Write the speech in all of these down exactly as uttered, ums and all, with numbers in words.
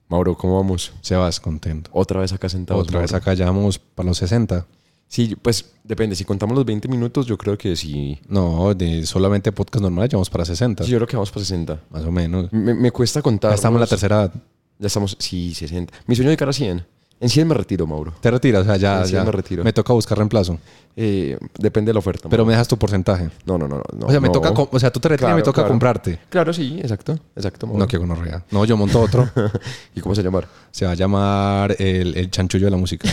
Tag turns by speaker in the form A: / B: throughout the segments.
A: Mauro, ¿cómo vamos?
B: Sebas, contento.
A: Otra vez acá sentados.
B: Otra vez
A: Mauro.
B: acá, ya vamos para los sesenta.
A: Sí, pues depende. Si contamos los veinte minutos, yo creo que sí.
B: No, de solamente podcast normal ya vamos para sesenta.
A: Sí, yo creo que vamos para sesenta.
B: Más o menos.
A: Me, me cuesta contar.
B: Ya estamos en la tercera edad.
A: Ya estamos, sí, sesenta. Mi sueño es llegar a cien. En cien me retiro, Mauro.
B: Te retiras, o sea, ya,
A: En cien
B: ya.
A: me retiro.
B: Me toca buscar reemplazo.
A: Eh, depende de la oferta.
B: Pero
A: Mauro.
B: me dejas tu porcentaje.
A: No, no, no. no
B: o sea, me
A: no.
B: toca, com- o sea, tú te retiras y me
A: Claro,
B: toca
A: claro.
B: comprarte.
A: Claro, sí, exacto. Exacto, Mauro.
B: No, qué gonorrea. No, yo monto otro.
A: ¿Y cómo se llama?
B: Se va a llamar el, el chanchullo de la música.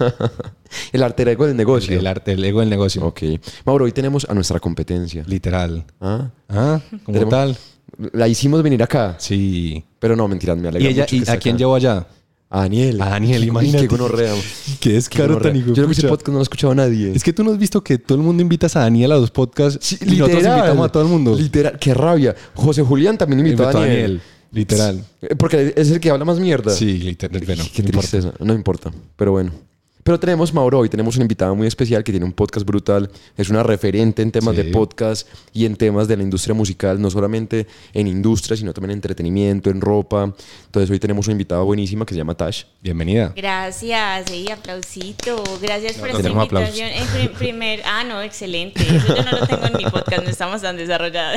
A: El alter ego del negocio.
B: El arte, el ego del negocio.
A: Ok. Mauro, hoy tenemos a nuestra competencia.
B: Literal.
A: ¿Ah?
B: Ah, ¿cómo
A: Tenemos-
B: tal?
A: La hicimos venir acá.
B: Sí.
A: Pero no, mentiras, me alegra
B: ¿Y ella,
A: mucho
B: y
A: que esté
B: a quién
A: acá.
B: llevó allá?
A: A Daniel.
B: A Daniel,
A: Uy,
B: imagínate.
A: Qué gonorrea.
B: Qué es
A: Qué
B: caro
A: gonorrea.
B: tan
A: Yo creo que ese
B: hijuepucha.
A: podcast no lo ha escuchado nadie.
B: Es que tú no has visto que todo el mundo invitas a Daniel a los podcasts
A: Sí,
B: y nosotros invitamos a todo el mundo.
A: Literal, qué rabia. José Julián también invitó,
B: Invitó
A: a Daniel.
B: literal.
A: Eh, Porque es el que habla más mierda.
B: Sí, literal. Bueno,
A: Qué
B: no importa.
A: tristeza. No importa. Pero bueno. Pero tenemos, Mauro, hoy tenemos una invitada muy especial que tiene un podcast brutal. Es una referente en temas
B: Sí.
A: de podcast y en temas de la industria musical, no solamente en industria, sino también en entretenimiento, en ropa. Entonces hoy tenemos una invitada buenísima que se llama Tash.
B: Bienvenida.
C: Gracias, y aplausito. Gracias por
B: no
C: esta
B: tenemos
C: invitación. En pri- primer, ah, no, excelente. Eso yo no lo tengo en mi podcast, no estamos tan desarrollados.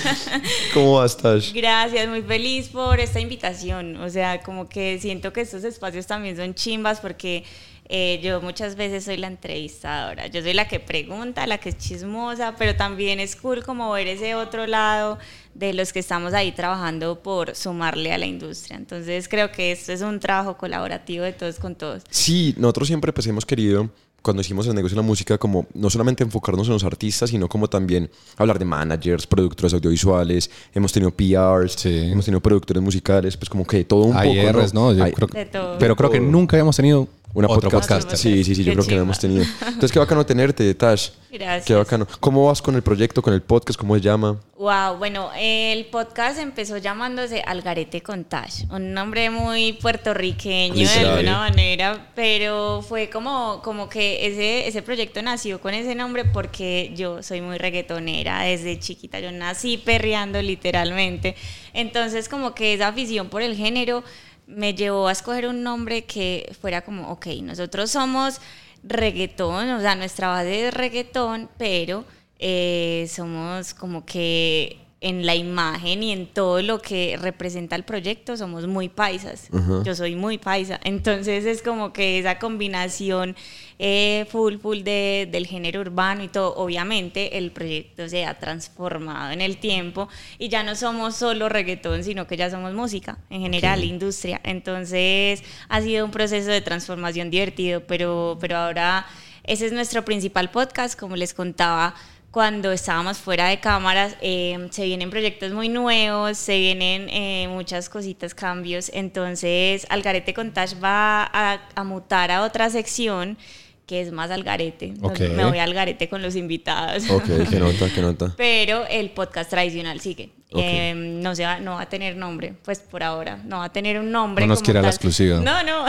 A: ¿Cómo vas, Tash?
C: Gracias, muy feliz por esta invitación. O sea, como que siento que estos espacios también son chimbas porque eh, yo muchas veces soy la entrevistadora. Yo soy la que pregunta, la que es chismosa, pero también es cool como ver ese otro lado de los que estamos ahí trabajando por sumarle a la industria. Entonces creo que esto es un trabajo colaborativo de todos con todos.
A: Sí, nosotros siempre pues hemos querido, cuando hicimos el negocio de la música, como no solamente enfocarnos en los artistas, sino como también hablar de managers, productores audiovisuales, hemos tenido P Rs,
B: Sí.
A: hemos tenido productores musicales, pues como que todo un
B: Hay
A: poco,
B: Rs, ¿no? Yo
A: Hay-
B: creo-
C: De todo.
B: pero creo que nunca habíamos tenido
A: Una
B: otro
A: podcast.
B: podcaster.
A: Sí, sí, sí, yo
C: Qué
A: creo que no
C: chimba.
A: hemos tenido. Entonces, qué bacano tenerte, Tash.
C: Gracias.
A: Qué bacano. ¿Cómo vas con el proyecto, con el podcast? ¿Cómo se llama?
C: Wow, bueno, el podcast empezó llamándose Algarete con Tash, un nombre muy puertorriqueño de
A: Literal.
C: alguna manera, pero fue como, como que ese, ese proyecto nació con ese nombre porque yo soy muy reggaetonera desde chiquita, yo nací perreando literalmente, entonces como que esa afición por el género me llevó a escoger un nombre que fuera como, ok, nosotros somos reggaetón, o sea, nuestra base es reggaetón, pero eh, somos como que en la imagen y en todo lo que representa el proyecto somos muy paisas.
A: Ajá.
C: Yo soy muy paisa, entonces es como que esa combinación eh, full full de, del género urbano y todo. Obviamente el proyecto se ha transformado en el tiempo y ya no somos solo reggaetón, sino que ya somos música en general,
A: Ok.
C: industria. Entonces ha sido un proceso de transformación divertido, pero, pero ahora ese es nuestro principal podcast, como les contaba. Cuando estábamos fuera de cámaras, eh, se vienen proyectos muy nuevos, se vienen eh, muchas cositas, cambios. Entonces, Algarete con Tash va a, a mutar a otra sección que es más Algarete.
B: Ok.
C: Me voy a Algarete con los invitados.
A: Ok, qué nota, qué nota.
C: Pero el podcast tradicional sigue.
A: Ok.
C: Eh, no, se va, no va a tener nombre, pues por ahora. No va a tener un nombre.
B: No nos
C: como
B: quiere la
C: tal.
B: exclusiva.
C: No, no.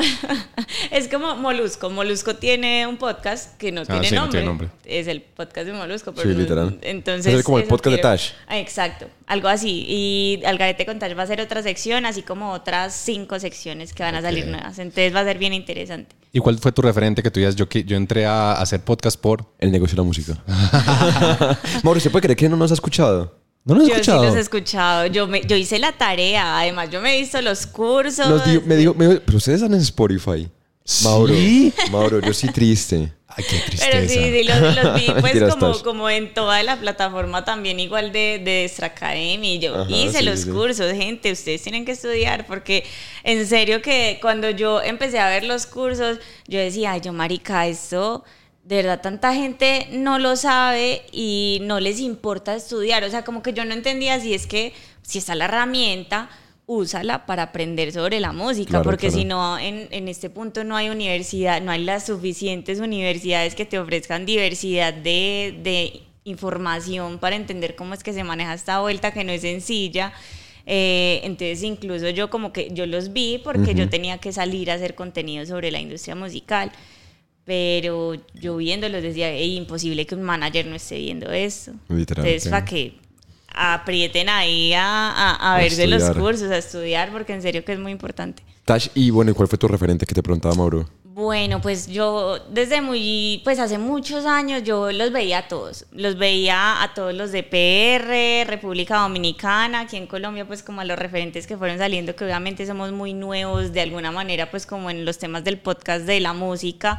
C: Es como Molusco. Molusco tiene un podcast que no,
B: Ah,
C: tiene,
B: sí, no
C: nombre.
B: tiene nombre.
C: Es el podcast de Molusco. Pero
A: Sí,
C: no-
A: literal.
C: Entonces,
A: Es como el
C: eso
A: podcast de
C: quiero.
A: Tash.
C: Ah, exacto. Algo así. Y Algarete con Tash va a ser otra sección, así como otras cinco secciones que van a salir
B: Ok.
C: nuevas. Entonces va a ser bien interesante.
B: ¿Y cuál fue tu referente que tú digas? Yo, que- yo entré a hacer podcast por...
A: El negocio de la música. Mauro, ¿se puede creer que no nos ha escuchado?
B: ¿No lo has
C: Yo
B: escuchado?
C: sí los he escuchado. Yo, me, yo hice la tarea. Además, yo me he visto los cursos.
A: Nos dijo- me dijo, me dijo, pero ustedes están en Spotify. Mauro,
B: ¿Sí?
A: Mauro, yo sí triste.
B: Ay, qué tristeza.
C: Pero sí, sí, los, los vi pues
A: Mentiras,
C: como,
A: Tash.
C: como en toda la plataforma también igual de, de Extra Academy. Yo
A: Ajá,
C: hice
A: sí,
C: los
A: sí, sí.
C: cursos, gente, ustedes tienen que estudiar porque en serio que cuando yo empecé a ver los cursos, yo decía, ay, yo marica, esto... De verdad, tanta gente no lo sabe y no les importa estudiar. O sea, como que yo no entendía si es que, si está la herramienta, úsala para aprender sobre la música.
A: Claro,
C: porque
A: claro.
C: si no, en, en este punto no hay universidad, no hay las suficientes universidades que te ofrezcan diversidad de, de información para entender cómo es que se maneja esta vuelta, que no es sencilla. Eh, entonces incluso yo como que yo los vi porque
A: Ujú.
C: yo tenía que salir a hacer contenido sobre la industria musical. Pero yo viéndolos decía, "Ey, imposible que un manager no esté viendo esto".
A: Literalmente.
C: Entonces, para que aprieten ahí a, a, a verse los cursos, a estudiar, porque en serio que es muy importante.
A: Tash, y bueno, ¿y cuál fue tu referente que te preguntaba Mauro?
C: Bueno, pues yo desde muy, pues hace muchos años yo los veía a todos, los veía a todos los de P R, República Dominicana, aquí en Colombia pues como a los referentes que fueron saliendo, que obviamente somos muy nuevos de alguna manera pues como en los temas del podcast de la música,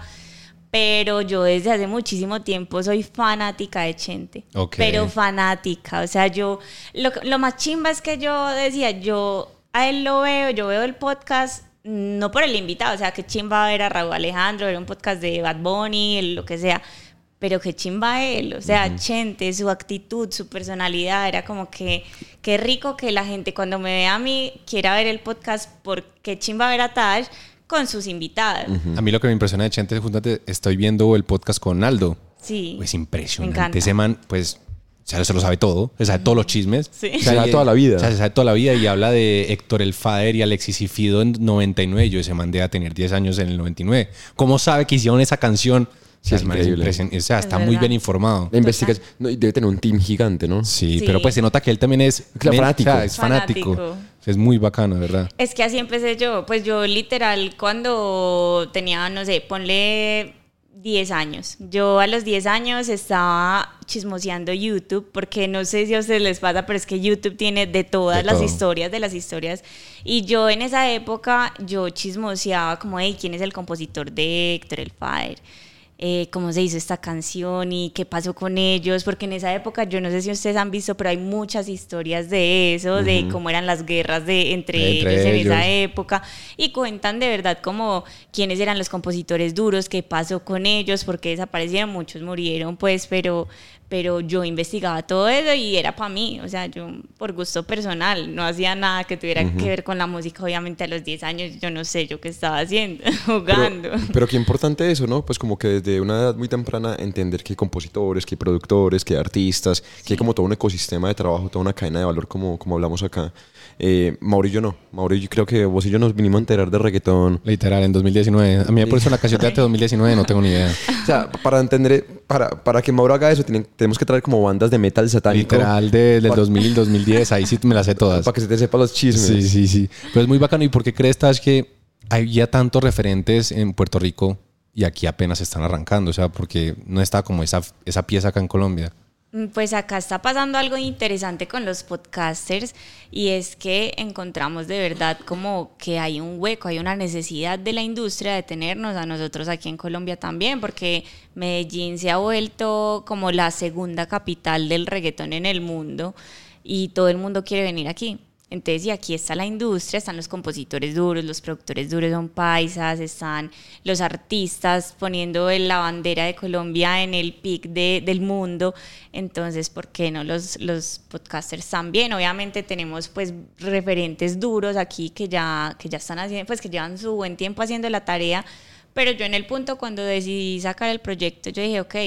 C: pero yo desde hace muchísimo tiempo soy fanática de Chente, okay. Pero fanática, o sea yo, lo, lo más chimba es que yo decía, yo a él lo veo, yo veo el podcast, no por el invitado, o sea, qué chimba ver a Raúl Alejandro, ver un podcast de Bad Bunny, el, lo que sea, pero qué chimba él, o sea, uh-huh. Chente, su actitud, su personalidad, era como que qué rico que la gente cuando me ve a mí quiera ver el podcast, porque chimba ver a Tash con sus invitados.
B: Uh-huh. A mí lo que me impresiona de Chente es justamente estoy viendo el podcast con Aldo.
C: Sí.
B: Pues impresionante, ese man, pues... O sea, se lo sabe todo, se sabe todos los chismes.
C: Sí.
A: Se sabe toda la vida.
B: O sea, se sabe toda la vida y habla de Héctor El Father y Alexis y Fido en noventa y nueve. Yo ese man debe tener diez años en el noventa y nueve. ¿Cómo sabe que hicieron esa canción?
A: Sí, es increíble.
B: O sea, está muy bien informado.
A: La investigación, no, debe tener un team gigante, ¿no?
B: Sí, sí, pero pues se nota que él también es
A: claro, fanático.
B: O sea, es fanático. fanático. Es muy bacano, ¿verdad?
C: Es que así empecé yo. Pues yo literal cuando tenía, no sé, ponle... diez años. Yo a los diez años estaba chismoseando YouTube, porque no sé si a ustedes les pasa, pero es que YouTube tiene de todas de las todo. historias, de las historias. Y yo en esa época, yo chismoseaba como, hey, ¿quién es el compositor de Héctor El Father? Eh, cómo se hizo esta canción y qué pasó con ellos, porque en esa época, yo no sé si ustedes han visto, pero hay muchas historias de eso, uh-huh. de cómo eran las guerras de, entre, entre ellos en ellos. esa época, y cuentan de verdad como quiénes eran los compositores duros, qué pasó con ellos, porque desaparecieron, muchos murieron, pues, pero... pero yo investigaba todo eso y era para mí, o sea, yo por gusto personal, no hacía nada que tuviera uh-huh. que ver con la música. Obviamente a los diez años yo no sé yo qué estaba haciendo, jugando.
A: Pero, pero qué importante eso, ¿no? Pues como que desde una edad muy temprana entender que hay compositores, que hay productores, que hay artistas, sí. que hay como todo un ecosistema de trabajo, toda una cadena de valor como, como hablamos acá. Eh, Mauro y yo no, Mauro, yo creo que vos y yo nos vinimos a enterar de reggaetón.
B: Literal, en dos mil diecinueve. A mí me parece una canción de dos mil diecinueve, no tengo ni idea.
A: O sea, para entender, para, para que Mauro haga eso, tienen, tenemos que traer como bandas de metal satánico.
B: Literal, de, del para, dos mil y dos mil diez, ahí sí me las sé todas.
A: Para que se te sepa los chismes.
B: Sí, sí, sí. Pero es muy bacano. ¿Y por qué crees, Tash, que hay ya tantos referentes en Puerto Rico y aquí apenas están arrancando? O sea, porque no está como esa, esa pieza acá en Colombia.
C: Pues acá está pasando algo interesante con los podcasters, y es que encontramos de verdad como que hay un hueco, hay una necesidad de la industria de tenernos a nosotros aquí en Colombia también, porque Medellín se ha vuelto como la segunda capital del reggaetón en el mundo y todo el mundo quiere venir aquí. Entonces, y aquí está la industria, están los compositores duros, los productores duros son paisas, están los artistas poniendo la bandera de Colombia en el pic de, del mundo. Entonces, ¿por qué no los, los podcasters también? Obviamente tenemos pues referentes duros aquí que ya, que ya están haciendo, pues que llevan su buen tiempo haciendo la tarea, pero yo en el punto cuando decidí sacar el proyecto, yo dije, ok,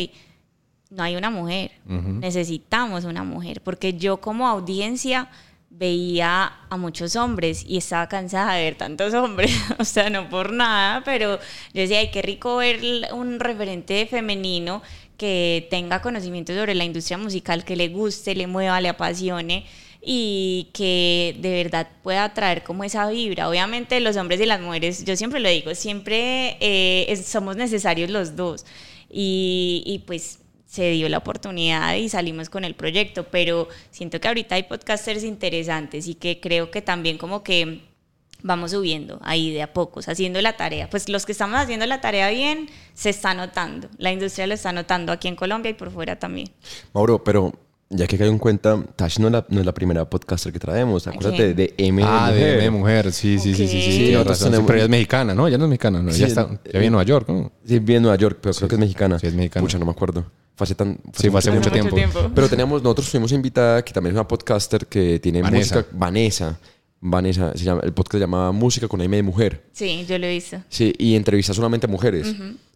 C: no hay una mujer, uh-huh. necesitamos una mujer, porque yo como audiencia veía a muchos hombres y estaba cansada de ver tantos hombres, o sea, no por nada, pero yo decía, ay, qué rico ver un referente femenino que tenga conocimiento sobre la industria musical, que le guste, le mueva, le apasione y que de verdad pueda traer como esa vibra. Obviamente los hombres y las mujeres, yo siempre lo digo, siempre eh, es, somos necesarios los dos y, y pues se dio la oportunidad y salimos con el proyecto, pero siento que ahorita hay podcasters interesantes y que creo que también como que vamos subiendo ahí de a pocos, haciendo la tarea. Pues los que estamos haciendo la tarea bien, se está notando. La industria lo está notando aquí en Colombia y por fuera también.
A: Mauro, pero ya que caigo en cuenta, Tash no es la, no es la primera podcaster que traemos. Acuérdate de M de
B: ah,
A: Mujer.
B: de M de Mujer, sí, sí, okay. sí, sí, sí, sí,
A: sí
B: razón. Tenemos... Pero ella es mexicana, ¿no? Ella no es mexicana, ¿no?
A: Sí,
B: ella está, ya vive en Nueva York, ¿no?
A: Sí, vive en Nueva York, pero sí, creo que es mexicana.
B: Sí, es mexicana.
A: Pucha, no me acuerdo. Fue hace, tan, fue
B: sí, fue hace mucho, mucho tiempo. tiempo.
A: Pero teníamos, nosotros fuimos invitada, que también es una podcaster que tiene
B: Vanessa.
A: música. Vanessa. Vanessa, se llama, el podcast se llama Música con M de Mujer.
C: Sí, yo lo he visto.
A: Sí, y entrevista solamente a mujeres. Uh-huh.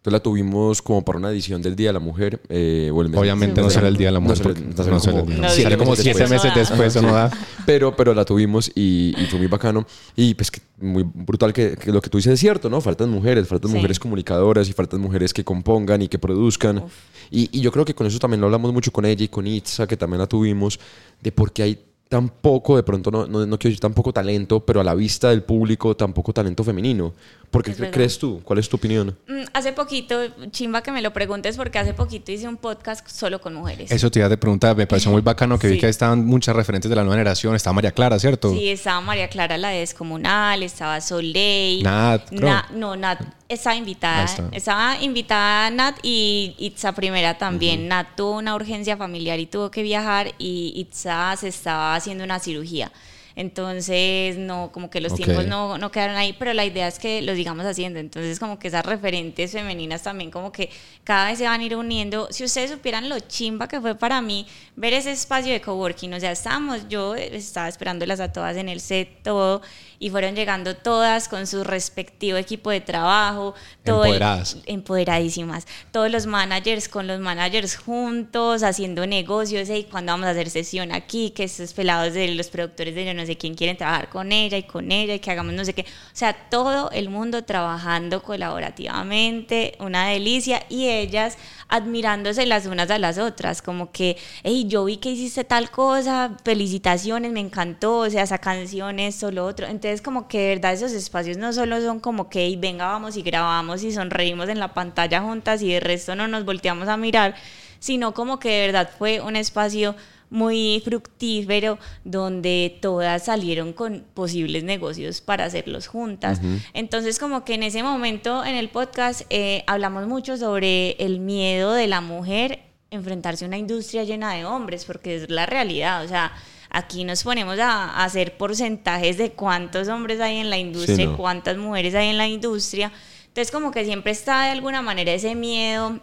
A: Entonces la tuvimos como para una edición del Día de la Mujer. Eh, o el mes
B: Obviamente
C: sí,
B: no
C: sí.
B: será el Día de la Mujer.
A: No será-
B: porque
A: no será
B: no será
A: como-
B: el día.
C: No,
B: Sale
C: sí,
B: como
A: después.
B: siete meses
C: Eso da.
B: después, eso no da.
A: Pero, pero la tuvimos y, y fue muy bacano. Y pues que muy brutal que, que lo que tú dices es cierto, ¿no? Faltan mujeres, faltan
C: Sí.
A: mujeres comunicadoras y faltan mujeres que compongan y que produzcan. Y, y yo creo que con eso también lo hablamos mucho con ella y con Itza, que también la tuvimos, de por qué hay tan poco, de pronto no, no, no quiero decir tan poco talento, pero a la vista del público tan poco talento femenino. ¿Por qué
C: Es
A: cre-
C: verdad.
A: crees tú? ¿Cuál es tu opinión?
C: Mm, Hace poquito, chimba que me lo preguntes porque hace poquito hice un podcast solo con mujeres.
B: Eso te iba a preguntar, me pareció muy bacano que vi
C: Sí.
B: que estaban muchas referentes de la nueva generación. Estaba María Clara, ¿cierto?
C: Sí, estaba María Clara, la de Descomunal, estaba Soleil.
B: Nat, creo.
C: Na- no, Nat estaba invitada.
B: Ahí está.
C: Estaba invitada Nat y Itza primera también. Nat tuvo una urgencia familiar y tuvo que viajar y Itza se estaba haciendo una cirugía. Entonces, no, como que los
B: Ok.
C: tiempos no, no quedaron ahí, pero la idea es que lo sigamos haciendo. Entonces, como que esas referentes femeninas también como que cada vez se van a ir uniendo. Si ustedes supieran lo chimba que fue para mí ver ese espacio de coworking, o sea, estábamos, yo estaba esperándolas a todas en el set, todo, y fueron llegando todas con su respectivo equipo de trabajo. Todo el-
B: Empoderadas.
C: empoderadísimas. Todos los managers con los managers juntos, haciendo negocios, y cuando vamos a hacer sesión aquí, que estos pelados de los productores de yo no sé quién quieren trabajar con ella y con ella y que hagamos no sé qué. O sea, todo el mundo trabajando colaborativamente, una delicia, y ellas admirándose las unas a las otras, como que, hey, yo vi que hiciste tal cosa, felicitaciones, me encantó, o sea, esa canción, esto, lo otro. Entonces, como que de verdad esos espacios no solo son como que, hey, venga, vamos y grabamos y sonreímos en la pantalla juntas y de resto no nos volteamos a mirar, sino como que de verdad fue un espacio muy fructífero donde todas salieron con posibles negocios para hacerlos juntas. Uh-huh. Entonces, como que en ese momento en el podcast eh, hablamos mucho sobre el miedo de la mujer enfrentarse a una industria llena de hombres, porque es la realidad. O sea, aquí nos ponemos a, a hacer porcentajes de cuántos hombres hay en la industria, sí, no. y cuántas mujeres hay en la industria. Entonces, como que siempre está de alguna manera ese miedo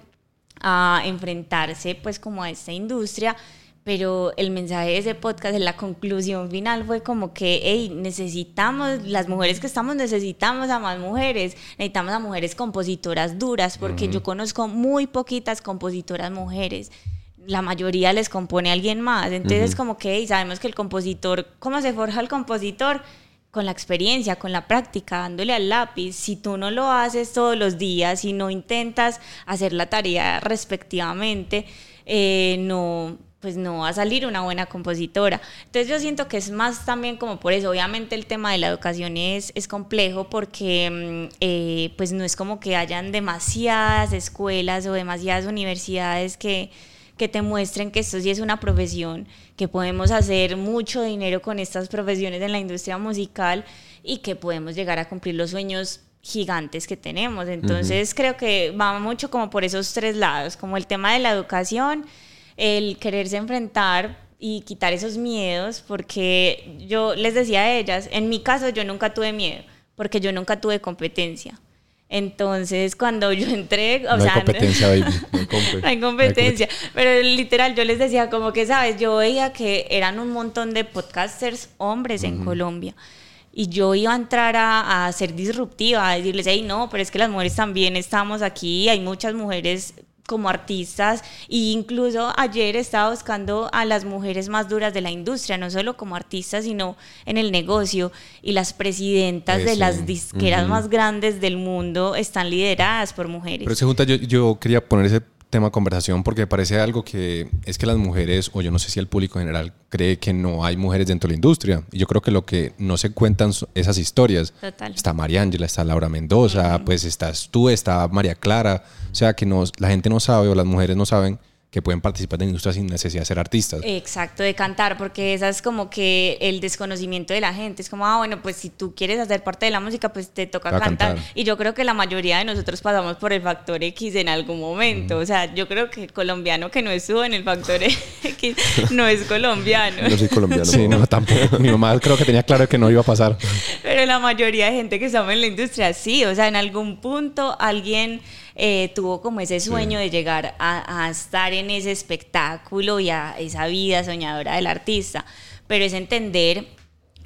C: a enfrentarse pues como a esta industria. Pero el mensaje de ese podcast, en la conclusión final, fue como que, hey, necesitamos, las mujeres que estamos, necesitamos a más mujeres, necesitamos a mujeres compositoras duras, porque uh-huh. yo conozco muy poquitas compositoras mujeres, la mayoría les compone alguien más, entonces uh-huh. como que, hey, sabemos que el compositor, ¿cómo se forja el compositor? Con la experiencia, con la práctica, dándole al lápiz. Si tú no lo haces todos los días, si no intentas hacer la tarea respectivamente, eh, no... pues no va a salir una buena compositora. Entonces yo siento que es más también como por eso. Obviamente el tema de la educación es, es complejo porque eh, pues no es como que hayan demasiadas escuelas o demasiadas universidades que, que te muestren que esto sí es una profesión, que podemos hacer mucho dinero con estas profesiones en la industria musical y que podemos llegar a cumplir los sueños gigantes que tenemos. Entonces uh-huh. creo que va mucho como por esos tres lados, como el tema de la educación, el quererse enfrentar y quitar esos miedos, porque yo les decía a ellas, en mi caso yo nunca tuve miedo, porque yo nunca tuve competencia. Entonces cuando yo entré, o
B: no
C: sea,
B: hay competencia, baby.
C: No hay, comp- no hay competencia, pero literal yo les decía como que, sabes, yo veía que eran un montón de podcasters hombres uh-huh. en Colombia. Y yo iba a entrar a, a ser disruptiva, a decirles, hey, no, pero es que las mujeres también estamos aquí, hay muchas mujeres como artistas, e incluso ayer estaba buscando a las mujeres más duras de la industria, no solo como artistas, sino en el negocio, y las presidentas Eso. de las disqueras uh-huh. más grandes del mundo están lideradas por mujeres.
B: Pero se junta, yo, yo quería poner ese tema de conversación porque me parece algo que es que las mujeres, o yo no sé si el público en general cree que no hay mujeres dentro de la industria, y yo creo que lo que no se cuentan son esas historias.
C: Total.
B: Está María Ángela, está Laura Mendoza, uh-huh. pues estás tú, está María Clara, o sea que no, la gente no sabe o las mujeres no saben que pueden participar de la industria sin necesidad de ser artistas.
C: Exacto, de cantar, porque esa es como que el desconocimiento de la gente. Es como, ah, bueno, pues si tú quieres hacer parte de la música, pues te toca cantar. cantar. Y yo creo que la mayoría de nosotros pasamos por el factor X en algún momento. Mm. O sea, yo creo que el colombiano que no estuvo en el factor X no es colombiano.
A: No soy colombiano.
B: Sí, no, tampoco. Mi mamá creo que tenía claro que no iba a pasar.
C: Pero la mayoría de gente que estamos en la industria, sí. O sea, en algún punto alguien... Eh, tuvo como ese sueño sí. de llegar a, a estar en ese espectáculo y a esa vida soñadora del artista, pero es entender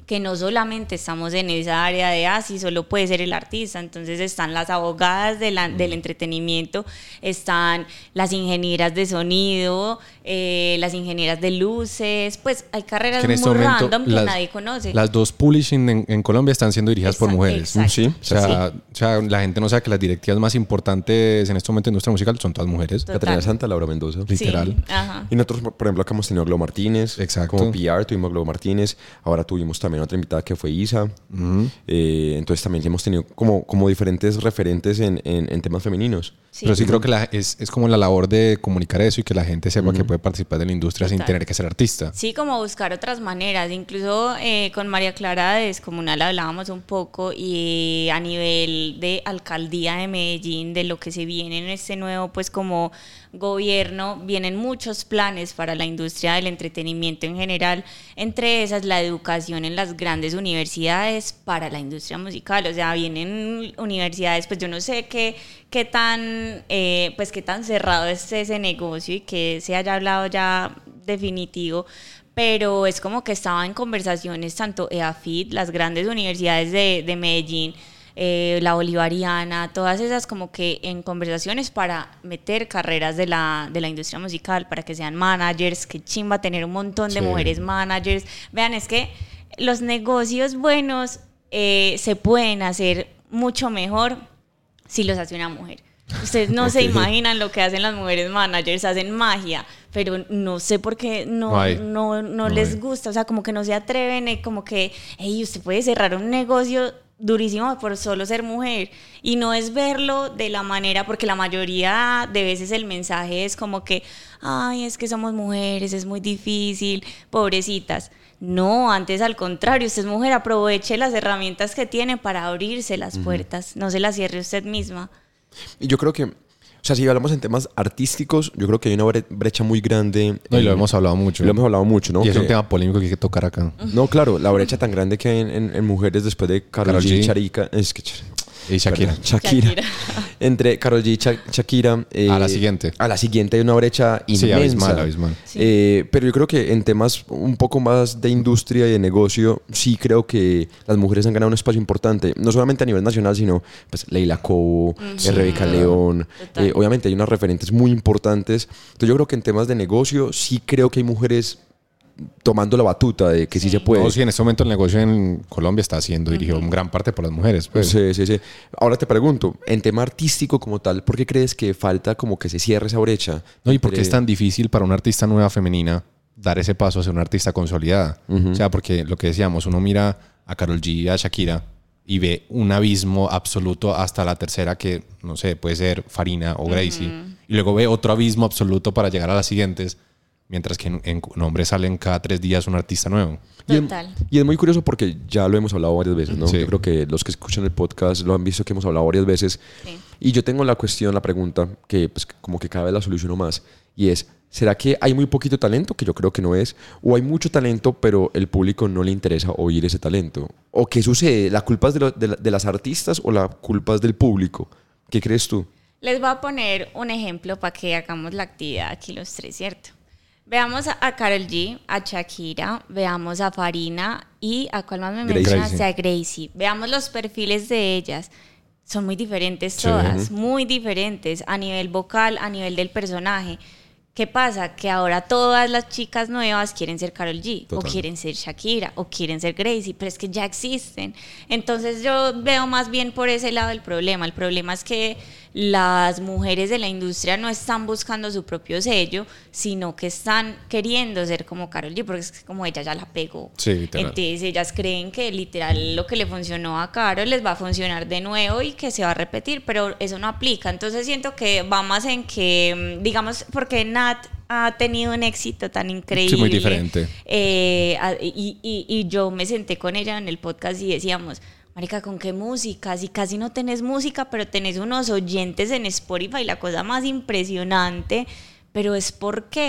C: que no solamente estamos en esa área de, ah, sí, solo puede ser el artista, entonces están las abogadas de la, del entretenimiento, están las ingenieras de sonido, eh, las ingenieras de luces, pues hay carreras
B: que en este
C: muy
B: momento
C: random que
B: las,
C: nadie conoce.
B: Las dos publishing en, en Colombia están siendo dirigidas
C: Exacto,
B: por mujeres.
C: exacto.
A: Sí,
B: O sea,
C: Sí.
B: o sea, la gente no sabe que las directivas más importantes en este momento en industria musical son todas mujeres.
C: Total.
A: Catarina Santa, Laura Mendoza.
B: literal.
C: Sí, ajá.
A: Y nosotros, por ejemplo, acá hemos tenido a Glo Martínez.
B: Exacto.
A: Como P R tuvimos a Glo Martínez. Ahora tuvimos también otra invitada que fue Isa.
B: Ujú.
A: Eh, entonces también hemos tenido como, como diferentes referentes en, en, en temas femeninos.
C: Sí.
B: Pero sí creo que la- es, es como la labor de comunicar eso y que la gente sepa que puede participar de la industria sin
C: Total.
B: tener que ser artista.
C: Sí, como buscar otras maneras. Incluso eh, con María Clara de Descomunal hablábamos un poco y a nivel de alcaldía de Medellín, de lo que se viene en este nuevo, pues como gobierno, vienen muchos planes para la industria del entretenimiento en general. Entre esas, la educación en las grandes universidades para la industria musical. O sea, vienen universidades, pues yo no sé qué, qué tan, eh, pues qué tan cerrado es ese negocio y que se haya hablado ya definitivo, pero es como que estaba en conversaciones tanto EAFIT, las grandes universidades de, de Medellín, eh, la Bolivariana, todas esas como que en conversaciones para meter carreras de la, de la industria musical, para que sean managers, que chimba tener un montón de
B: Sí.
C: mujeres managers. Vean, es que los negocios buenos eh, se pueden hacer mucho mejor si los hace una mujer. Ustedes no se
A: Ok.
C: imaginan lo que hacen las mujeres managers, hacen magia, pero no sé por qué no,
B: No hay.
C: no, no,
B: No
C: les
B: hay.
C: gusta, o sea, como que no se atreven, eh, como que, hey, usted puede cerrar un negocio durísimo por solo ser mujer, y no es verlo de la manera, porque la mayoría de veces el mensaje es como que, ay, es que somos mujeres, es muy difícil, pobrecitas. No, antes al contrario, usted es mujer, aproveche las herramientas que tiene para abrirse las puertas, no se las cierre usted misma.
A: Y yo creo que, o sea, si hablamos en temas artísticos, yo creo que hay una bre- brecha muy grande.
B: No, y lo
A: en-
B: hemos hablado mucho.
A: Lo hemos hablado mucho, ¿no?
B: Y es un
A: Que-
B: tema polémico que hay que tocar acá.
A: No, claro, la brecha tan grande que hay en, en- en mujeres después de Karol
B: Karol
A: G y
B: G.
A: Sharika. Es que,
B: Y Shakira.
A: perdón, Shakira.
C: Shakira.
A: Entre Karol G y Sha- Shakira. eh,
B: A la siguiente.
A: A la siguiente hay una brecha inmensa.
B: Sí, abismal, abismal.
C: Sí.
A: Eh, pero yo creo que en temas un poco más de industria y de negocio, sí creo que las mujeres han ganado un espacio importante. No solamente a nivel nacional, sino pues Leila Cobo, eh, Rebeca León.
C: Total.
A: Eh, obviamente hay unas referentes muy importantes. Entonces yo creo que en temas de negocio, sí creo que hay mujeres tomando la batuta de que sí,
C: Sí.
A: se puede.
B: No, sí, en este momento el negocio en Colombia está siendo dirigido en gran parte por las mujeres. Pues.
A: Sí, sí, sí. Ahora te pregunto, en tema artístico como tal, ¿por qué crees que falta como que se cierre esa brecha?
B: No, y porque
A: entre-
B: es tan difícil para una artista nueva femenina dar ese paso a ser una artista consolidada. O sea, porque lo que decíamos, uno mira a Karol G y a Shakira y ve un abismo absoluto hasta la tercera que, no sé, puede ser Farina o Gracie. Y luego ve otro abismo absoluto para llegar a las siguientes, mientras que en, en hombres salen cada tres días un artista nuevo.
A: Y es,
C: Total.
A: y es muy curioso porque ya lo hemos hablado varias veces, ¿no?
B: Sí.
A: Yo creo que los que escuchan el podcast lo han visto que hemos hablado varias veces.
C: Sí.
A: Y yo tengo la cuestión, la pregunta, que pues como que cada vez la soluciono más, y es, ¿será que hay muy poquito talento? Que yo creo que no es. ¿O hay mucho talento, pero el público no le interesa oír ese talento? ¿O qué sucede? ¿La culpa es de, lo- de la- de las artistas o la culpa es del público? ¿Qué crees tú?
C: Les voy a poner un ejemplo para que hagamos la actividad aquí los tres, ¿cierto? Veamos a, a Karol G, a Shakira, veamos a Farina y a cuál más me
A: Gracie.
C: mencionaste, a Gracie. Veamos los perfiles de ellas. Son muy diferentes
B: Sí.
C: todas, muy diferentes a nivel vocal, a nivel del personaje. ¿Qué pasa? Que ahora todas las chicas nuevas quieren ser Karol G,
A: Total.
C: o quieren ser Shakira, o quieren ser Gracie, pero es que ya existen. Entonces yo veo más bien por ese lado el problema. El problema es que las mujeres de la industria no están buscando su propio sello, sino que están queriendo ser como Karol G, porque es que como ella ya la pegó.
B: Sí, literal.
C: Entonces ellas creen que literal lo que le funcionó a Karol les va a funcionar de nuevo y que se va a repetir, pero eso no aplica. Entonces siento que va más en que, digamos, porque Nat ha tenido un éxito tan increíble.
B: Sí, muy diferente.
C: Eh, a- y, y- y yo me senté con ella en el podcast y decíamos, marica, ¿con qué música? Si casi no tenés música, pero tenés unos oyentes en Spotify, la cosa más impresionante. Pero es porque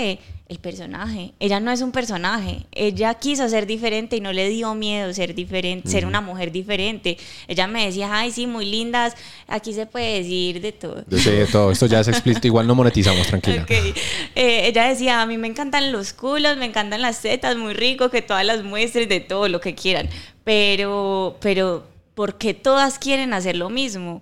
C: el personaje. Ella no es un personaje. Ella quiso ser diferente y no le dio miedo ser diferente, uh-huh. ser una mujer diferente. Ella me decía, ay, sí, muy lindas. Aquí se puede decir de todo.
B: Sí, de todo. Esto ya es explícito. Igual no monetizamos, tranquila.
C: Okay. Eh, ella decía, a mí me encantan los culos, me encantan las tetas, muy rico, que todas las muestren, de todo lo que quieran. Pero, pero, ¿por qué todas quieren hacer lo mismo?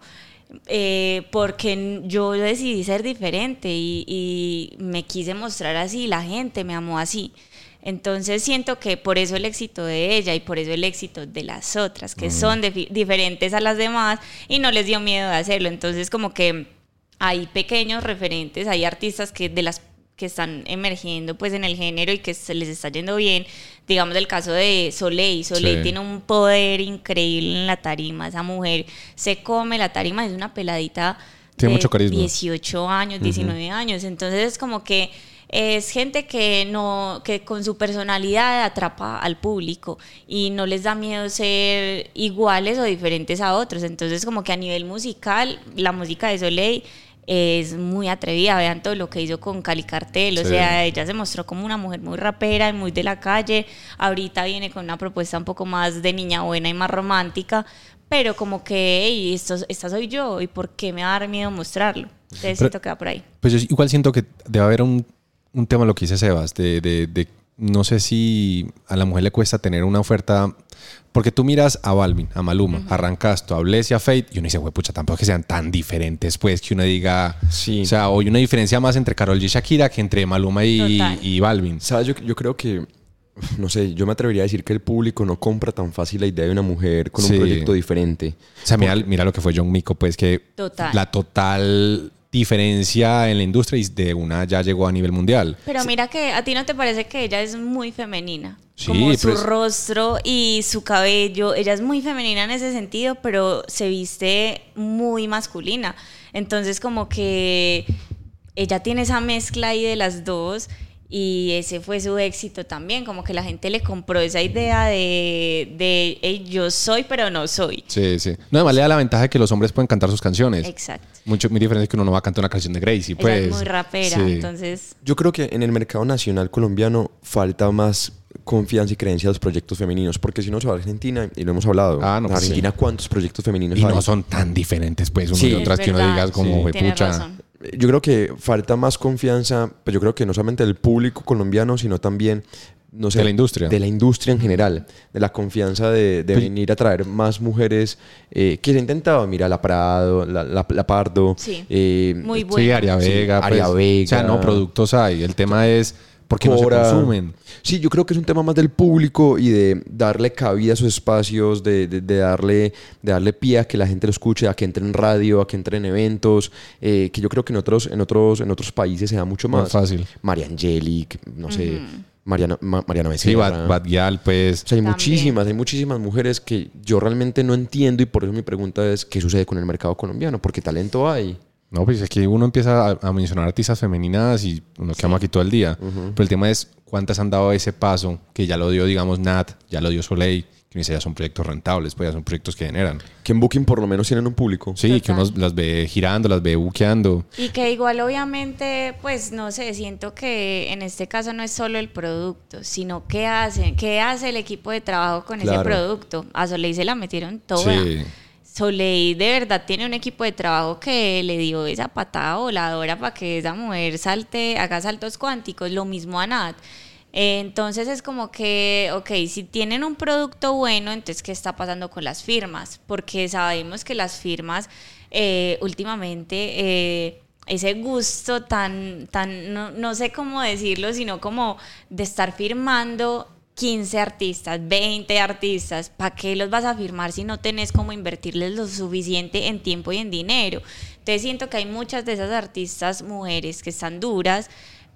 C: Eh, porque yo decidí ser diferente y, y me quise mostrar así, la gente me amó así. Entonces siento que por eso el éxito de ella y por eso el éxito de las otras, que mm. son de, diferentes a las demás y no les dio miedo de hacerlo. Entonces como que hay pequeños referentes, hay artistas que de las que están emergiendo pues en el género y que se les está yendo bien. Digamos el caso de Soleil. Soleil sí. tiene un poder increíble en la tarima. Esa mujer se come la tarima, es una peladita
B: tiene
C: de
B: mucho carisma.
C: dieciocho años, diecinueve uh-huh. años. Entonces es como que es gente que no que con su personalidad atrapa al público y no les da miedo ser iguales o diferentes a otros. Entonces como que a nivel musical, la música de Soleil es muy atrevida. Vean todo lo que hizo con Cali Cartel, o sí. sea, ella se mostró como una mujer muy rapera y muy de la calle. Ahorita viene con una propuesta un poco más de niña buena y más romántica, pero como que, hey, esto, esta soy yo, ¿y por qué me va a dar miedo mostrarlo? Entonces siento que va por ahí.
B: Pues yo igual siento que debe haber un, un tema, lo que dice Sebas, de, de, de no sé si a la mujer le cuesta tener una oferta. Porque tú miras a Balvin, a Maluma, uh-huh. a Rancasto, a Bless y a Fate, y uno dice, güey, pucha, tampoco es que sean tan diferentes, pues, que uno diga... Sí. O sea, hoy una diferencia más entre Karol G y Shakira que entre Maluma y, y Balvin.
A: ¿Sabes? Yo, yo creo que, no sé, yo me atrevería a decir que el público no compra tan fácil la idea de una mujer con sí. un proyecto diferente.
B: O sea, mira, mira lo que fue John Mico, pues, que
C: total.
B: la total diferencia en la industria y de una ya llegó a nivel mundial.
C: Pero
B: sí.
C: mira que a ti no te parece que ella es muy femenina.
B: Sí,
C: como su
B: pues,
C: rostro y su cabello, ella es muy femenina en ese sentido, pero se viste muy masculina. Entonces como que ella tiene esa mezcla ahí de las dos y ese fue su éxito también, como que la gente le compró esa idea de, de hey, yo soy pero no soy.
B: Sí, sí. No, además le da la ventaja de que los hombres pueden cantar sus canciones.
C: Exacto.
B: Mucho, muy diferente que uno no va a cantar una canción de Gracie, pues.
C: Ella es muy rapera, sí. entonces...
A: Yo creo que en el mercado nacional colombiano falta más confianza y creencia a los proyectos femeninos, porque si no se va a Argentina, y lo hemos hablado,
B: ah, no,
A: en Argentina
B: sí.
A: ¿cuántos proyectos femeninos
B: y
A: hay?
B: no son tan diferentes, pues, uno
A: sí,
B: de otras, que uno digas como,
C: sí,
B: pucha...
A: Yo creo que falta más confianza, pero yo creo que no solamente del público colombiano, sino también, no sé,
B: de la industria.
A: De la industria en general, de la confianza de, de venir a traer más mujeres eh, que se ha intentado, mira, la Prado, la, la, la Pardo.
C: Sí,
A: eh,
C: muy buena.
B: Sí, Aria Vega.
A: Sí, Aria
B: pues,
A: Vega.
B: O sea, no, productos hay. El tema es... porque no se consumen.
A: Sí, yo creo que es un tema más del público y de darle cabida a sus espacios, de, de, de, darle, de darle pie a que la gente lo escuche, a que entre en radio, a que entre en eventos, eh, que yo creo que en otros, en otros, en otros países se da mucho más.
B: Más fácil.
A: María Angelic, no sé, uh-huh. Mariana, Ma, Mariana Becerra.
B: Sí, Bad, Bad Gyal, pues.
A: O sea, hay También. muchísimas, hay muchísimas mujeres que yo realmente no entiendo y por eso mi pregunta es, ¿qué sucede con el mercado colombiano? Porque talento hay.
B: No, pues aquí uno empieza a, a mencionar artistas femeninas y nos quedamos sí. aquí todo el día. Uh-huh. Pero el tema es cuántas han dado ese paso, que ya lo dio, digamos, Nat, ya lo dio Soleil, que ya son proyectos rentables, pues ya son proyectos que generan.
A: Que en Booking por lo menos tienen un público.
B: Sí, Total. que uno las ve girando, las ve buqueando.
C: Y que igual obviamente, pues no sé, siento que en este caso no es solo el producto, sino qué hacen, qué hace el equipo de trabajo con claro. ese producto. A Soleil se la metieron toda. Sí. Soleil de verdad tiene un equipo de trabajo que le dio esa patada voladora para que esa mujer salte, haga saltos cuánticos, lo mismo a Nat. Eh, entonces es como que, ok, si tienen un producto bueno, entonces ¿qué está pasando con las firmas? Porque sabemos que las firmas eh, últimamente, eh, ese gusto tan, tan no, no sé cómo decirlo, sino como de estar firmando quince artistas, veinte artistas, ¿para qué los vas a firmar si no tenés cómo invertirles lo suficiente en tiempo y en dinero? Entonces siento que hay muchas de esas artistas mujeres que están duras,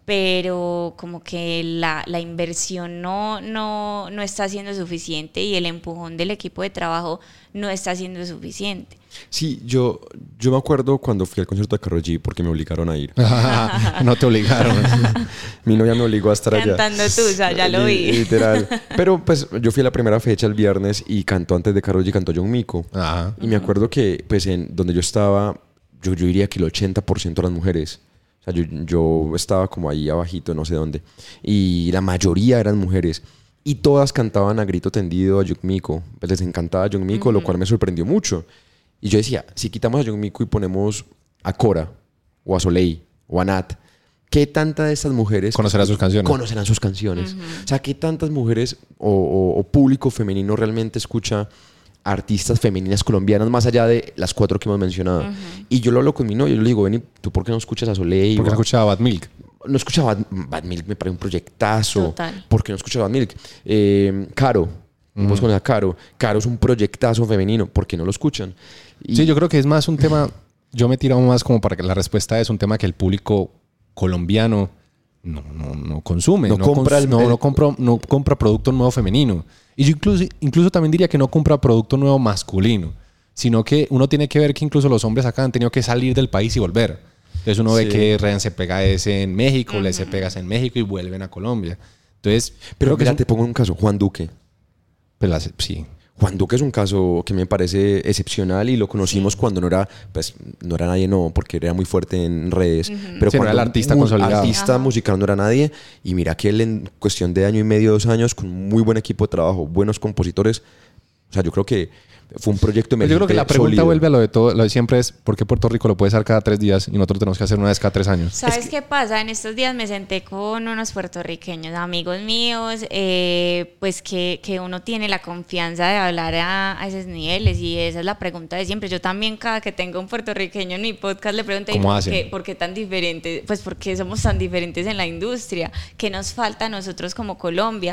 C: pero como que la, la inversión no, no, no está siendo suficiente y el empujón del equipo de trabajo no está siendo suficiente.
A: Sí, yo, yo me acuerdo cuando fui al concierto de Karol G porque me obligaron a ir.
B: No te obligaron.
A: Mi novia me obligó a estar
C: Cantando
A: allá.
C: Cantando Tusa, ya lo vi.
A: Literal. Pero pues yo fui a la primera fecha el viernes y cantó antes de Karol G, cantó John Mico.
B: Ajá.
A: Y me acuerdo que pues en donde yo estaba, yo, yo diría que el ochenta por ciento de las mujeres. O O sea, yo, yo estaba como ahí abajito, no sé dónde. Y la mayoría eran mujeres. Y todas cantaban a grito tendido a Jungmiko. Pues les encantaba Jungmiko, uh-huh. lo cual me sorprendió mucho. Y yo decía, si quitamos a Jungmiko y ponemos a Cora, o a Soleil, o a Nat, ¿qué tantas de estas mujeres
B: conocerán sus canciones?
A: Conocerán sus canciones. Uh-huh. O sea, ¿qué tantas mujeres o, o, o público femenino realmente escucha artistas femeninas colombianas más allá de las cuatro que hemos mencionado? Uh-huh. Y yo lo hablo con mi novio, yo le digo, ven, ¿tú por qué no escuchas a Soleil?
B: ¿Por qué no escuchas a Bad Milk?
A: No escuchaba Bad, Bad Milk, me parece un proyectazo.
C: Total.
A: ¿Por qué no escuchaba Bad Milk? Eh, Caro, vamos uh-huh. con la Caro. Caro es un proyectazo femenino, ¿por qué no lo escuchan? Y...
B: Sí, yo creo que es más un tema, yo me he tirado más como para que la respuesta es un tema que el público colombiano no, no, no consume.
A: No,
B: no
A: compra
B: cons-
A: el...
B: no, no, compra, no compra producto nuevo femenino. Y yo incluso, incluso también diría que no compra producto nuevo masculino, sino que uno tiene que ver que incluso los hombres acá han tenido que salir del país y volver. Entonces uno sí. ve que Ryan se pega ese en México, uh-huh. le se pegas en México y vuelven a Colombia. Entonces,
A: pero
B: creo
A: mira,
B: que
A: te pongo un caso, Juan Duque.
B: Pues la, sí.
A: Juan Duque es un caso que me parece excepcional y lo conocimos sí. cuando no era, pues no era nadie, no, porque era muy fuerte en redes. Uh-huh. Pero
B: sí,
A: cuando
B: no era el artista
A: un
B: consolidado.
A: artista Ajá. musical no era nadie. Y mira que él en cuestión de año y medio, dos años, con muy buen equipo de trabajo, buenos compositores. O sea, yo creo que fue un proyecto emergente.
B: Yo creo que la pregunta
A: sólido.
B: vuelve a lo de todo, lo de siempre es ¿por qué Puerto Rico lo puede hacer cada tres días y nosotros tenemos que hacer una vez cada tres años?
C: ¿Sabes
A: es que...
C: qué pasa? En estos días me senté con unos puertorriqueños, amigos míos, eh, pues que, que uno tiene la confianza de hablar a, a esos niveles y esa es la pregunta de siempre. Yo también cada que tengo un puertorriqueño en mi podcast le pregunto
B: ¿cómo
C: ¿por
B: hacen?
C: qué, ¿por qué tan diferentes? Pues porque somos tan diferentes en la industria, ¿qué nos falta a nosotros como Colombia?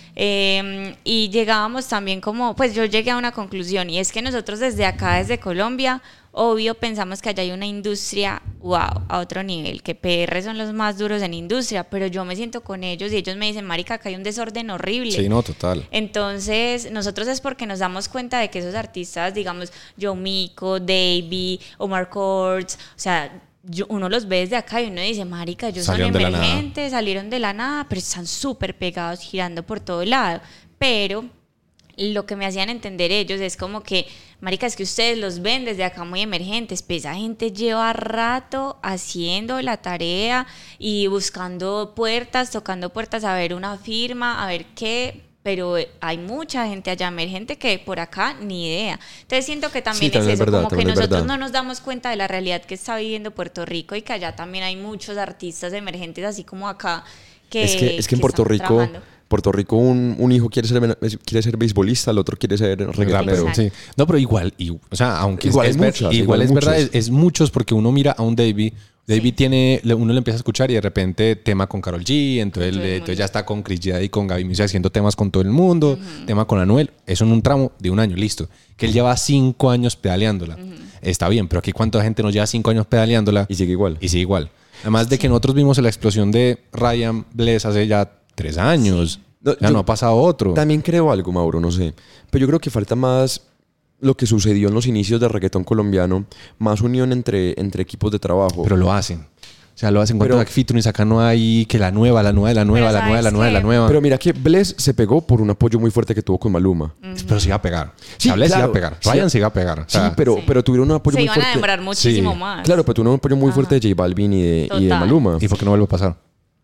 C: Eh, y llegábamos también como, pues yo llegué a una conclusión y es que nosotros desde acá, desde Colombia, obvio pensamos que allá hay una industria, wow, a otro nivel, que P R son los más duros en industria, pero yo me siento con ellos y ellos me dicen, marica, acá hay un desorden horrible.
B: Sí, no, total.
C: Entonces, nosotros es porque nos damos cuenta de que esos artistas, digamos, Jungmiko, Davey, Omar Courtz, o sea... Yo, uno los ve desde acá y uno dice, marica, ellos salieron son emergentes, salieron de la nada, pero están súper pegados, girando por todo lado. Pero lo que me hacían entender ellos es como que, marica, es que ustedes los ven desde acá muy emergentes, pero esa gente lleva rato haciendo la tarea y buscando puertas, tocando puertas a ver una firma, a ver qué... pero hay mucha gente allá emergente que por acá ni idea. Entonces siento que también
A: sí,
C: es eso,
A: es verdad,
C: como que nosotros
A: verdad.
C: no nos damos cuenta de la realidad que está viviendo Puerto Rico y que allá también hay muchos artistas emergentes, así como acá, que
A: Es que, es que,
C: que
A: en Puerto Rico,
C: trabajando.
A: Puerto Rico un, un hijo quiere ser, quiere ser beisbolista, el otro quiere ser reggaetonero.
B: Sí. No, pero igual, y, o sea, aunque
A: igual
B: es,
A: es,
B: es,
A: muchas,
B: igual
A: igual
B: es
A: muchas.
B: verdad, es, es muchos porque uno mira a un Davey. Davey
C: Sí.
B: tiene, uno le empieza a escuchar y de repente tema con Karol G, entonces,
C: Con todo el
B: le, entonces
C: mundo.
B: ya está con Chris J y con Gaby Music haciendo temas con todo el mundo, uh-huh. tema con Anuel, eso en un tramo de un año, listo. Que él lleva cinco años pedaleándola. Uh-huh. Está bien, pero aquí cuánta gente nos lleva cinco años pedaleándola
A: Y sigue igual.
B: y sigue igual. Además de que nosotros vimos la explosión de Ryan Bless hace ya tres años.
C: Sí.
A: No,
B: ya no ha pasado otro.
A: También creo algo, Mauro, no sé. Pero yo creo que falta más lo que sucedió en los inicios del reggaetón colombiano, más unión entre, entre equipos de trabajo.
B: Pero lo hacen. O sea, lo hacen con
A: Pero-
B: Back Featurings. Acá no hay que la nueva, la nueva, la nueva,
C: Pero
B: la nueva, la
C: ¿sabes
B: nueva, la
C: qué?
B: nueva.
A: Pero mira que Bless se pegó por un apoyo muy fuerte que tuvo con Maluma.
B: Pero se iba a pegar.
A: Sí,
B: Sí, Bless se iba
A: claro.
B: a pegar.
A: Sí.
B: Ryan se iba a pegar. O
A: Sí,
B: sea,
A: pero,
C: Sí.
A: pero tuvieron un apoyo
C: Se
A: muy
C: iban a
A: fuerte.
C: demorar muchísimo
B: Sí.
C: más.
A: Claro, pero tuvieron un apoyo muy
C: Ajá.
A: fuerte de J Balvin y de, y de
C: Total.
A: Maluma.
B: ¿y por qué no vuelve a pasar?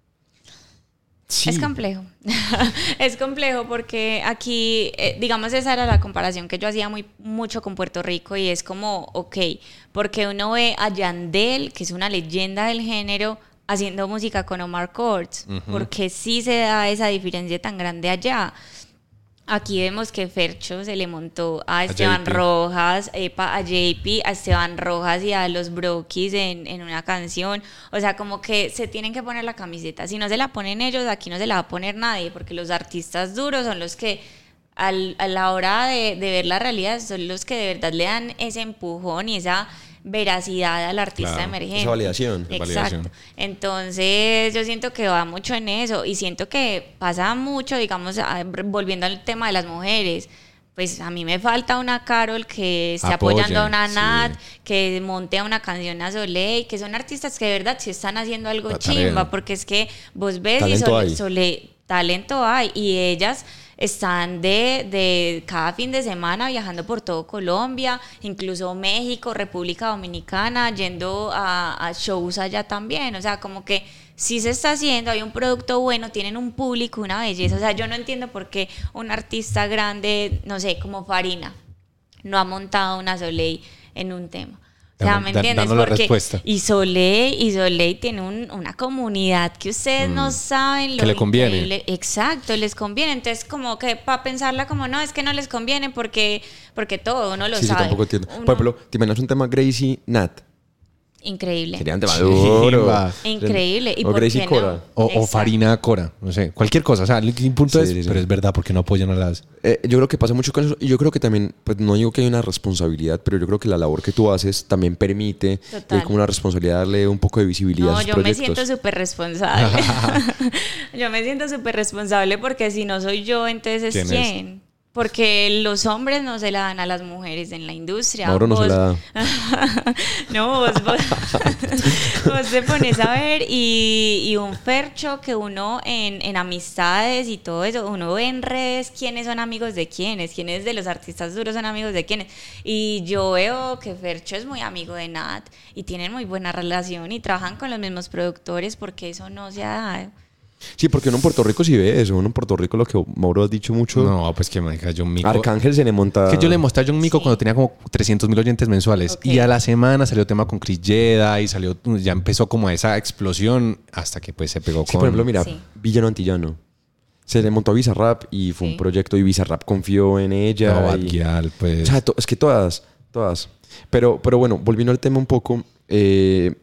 A: Sí.
C: Es complejo. Es complejo porque aquí, eh, digamos, esa era la comparación que yo hacía muy mucho con Puerto Rico y es como, ok, porque uno ve a Yandel, que es una leyenda del género, haciendo música con Omar Courtz,
B: Ujú.
C: porque sí se da esa diferencia tan grande allá. Aquí vemos que Fercho se le montó a Esteban
B: J P.
C: Rojas, epa, a J P, a Esteban Rojas y a los Brokis en, en una canción. O sea, como que se tienen que poner la camiseta. Si no se la ponen ellos, aquí no se la va a poner nadie, porque los artistas duros son los que al, a la hora de, de ver la realidad son los que de verdad le dan ese empujón y esa veracidad al artista
B: Claro,
C: emergente.
A: esa validación.
C: Exacto.
B: Validación.
C: Entonces yo siento que va mucho en eso y siento que pasa mucho, digamos, a- volviendo al tema de las mujeres. Pues a mí me falta una Carol que esté
B: Apoyen,
C: apoyando a una
B: sí.
C: Nat, que monte a una canción a Soleil, que son artistas que de verdad sí están haciendo algo
B: La
C: chimba,
B: tarea.
C: porque es que vos ves y
A: Talento
C: Soleil,
A: hay.
C: Soleil talento hay y ellas están de, de cada fin de semana viajando por todo Colombia, incluso México, República Dominicana, yendo a, a shows allá también. O sea, como que sí se está haciendo, hay un producto bueno, tienen un público, una belleza. O sea, yo no entiendo por qué un artista grande, no sé, como Farina, no ha montado una Soleil en un tema. O sea, ¿me entiendes?
B: Dando la
C: Porque
B: respuesta.
C: y Soleil, y Soleil tiene un, una comunidad que ustedes mm. no saben lo
B: que le conviene.
C: Increíble. Exacto, les conviene. Entonces, como que para pensarla como, no, es que no les conviene porque, porque todo uno lo
A: sí,
C: sabe.
A: Sí, tampoco entiendo.
C: Uno...
A: Por ejemplo, ¿te imaginas un tema Gracie Nat?
C: Increíble.
A: Serían de maduro.
C: Increíble. ¿Y
A: o
C: por
A: Gracie
C: qué
A: Cora.
C: no?
B: O, o Farina Cora. No sé. Cualquier cosa. O sea, el punto
A: sí,
B: es...
A: Sí, sí.
B: Pero es verdad, porque no apoyan a las...
A: Eh, yo creo que pasa mucho con eso. Y yo creo que también, pues no digo que hay una responsabilidad, pero yo creo que la labor que tú haces también permite...
C: Total.
A: Hay como una responsabilidad de darle un poco de visibilidad
C: No,
A: a sus
C: yo
A: proyectos.
C: me siento súper responsable. Yo me siento súper responsable porque si no soy yo, entonces ¿quién? ¿quién? Es? Porque los hombres no se la dan a las mujeres en la industria.
A: Mauro no
C: vos,
A: se la da.
C: No, vos, vos, vos te pones a ver y, y un fercho que uno en, en amistades y todo eso, uno ve en redes quiénes son amigos de quiénes, quiénes de los artistas duros son amigos de quiénes. Y yo veo que Fercho es muy amigo de Nat y tienen muy buena relación y trabajan con los mismos productores porque eso no se ha dado.
A: Sí, porque uno en Puerto Rico sí ve eso. Uno en Puerto Rico, lo que Mauro ha dicho mucho.
B: No, pues que me diga John Mico.
A: Arcángel se le monta.
B: Que yo le mostré a John Mico
C: Sí.
B: cuando tenía como trescientos mil oyentes mensuales.
C: Okay.
B: Y a la semana salió tema con Chris Jeda y salió, ya empezó como esa explosión hasta que pues se pegó
A: Sí,
B: con...
A: por ejemplo, mira,
C: Sí.
A: Villano Antillano. Se le montó a Bizarrap y fue
C: Sí.
A: un proyecto y Bizarrap confió en ella.
B: No, Bad
A: y...
B: Gyal, pues...
A: O sea, to- es que todas, todas. Pero, pero bueno, volviendo al tema un poco, eh,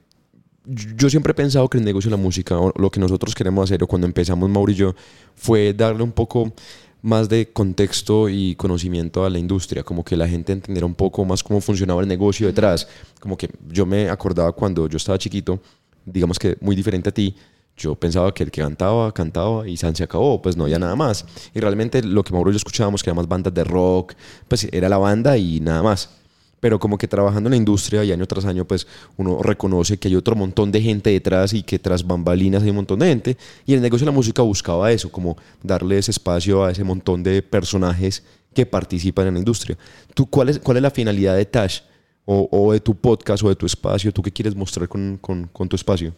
A: yo siempre he pensado que el negocio de la música, o lo que nosotros queremos hacer, o cuando empezamos Mauro y yo, fue darle un poco más de contexto y conocimiento a la industria, como que la gente entendiera un poco más cómo funcionaba el negocio detrás. Como que yo me acordaba cuando yo estaba chiquito, digamos que muy diferente a ti, yo pensaba que el que cantaba, cantaba y San se acabó, pues no había nada más. Y realmente lo que Mauro y yo escuchábamos, que eran más bandas de rock, pues era la banda y nada más. Pero como que trabajando en la industria y año tras año, pues uno reconoce que hay otro montón de gente detrás y que tras bambalinas hay un montón de gente. Y el negocio de la música buscaba eso, como darle ese espacio a ese montón de personajes que participan en la industria. ¿Tú, cuál, es, ¿Cuál es la finalidad de Tash o, o de tu podcast o de tu espacio? ¿Tú qué quieres mostrar con, con, con tu espacio?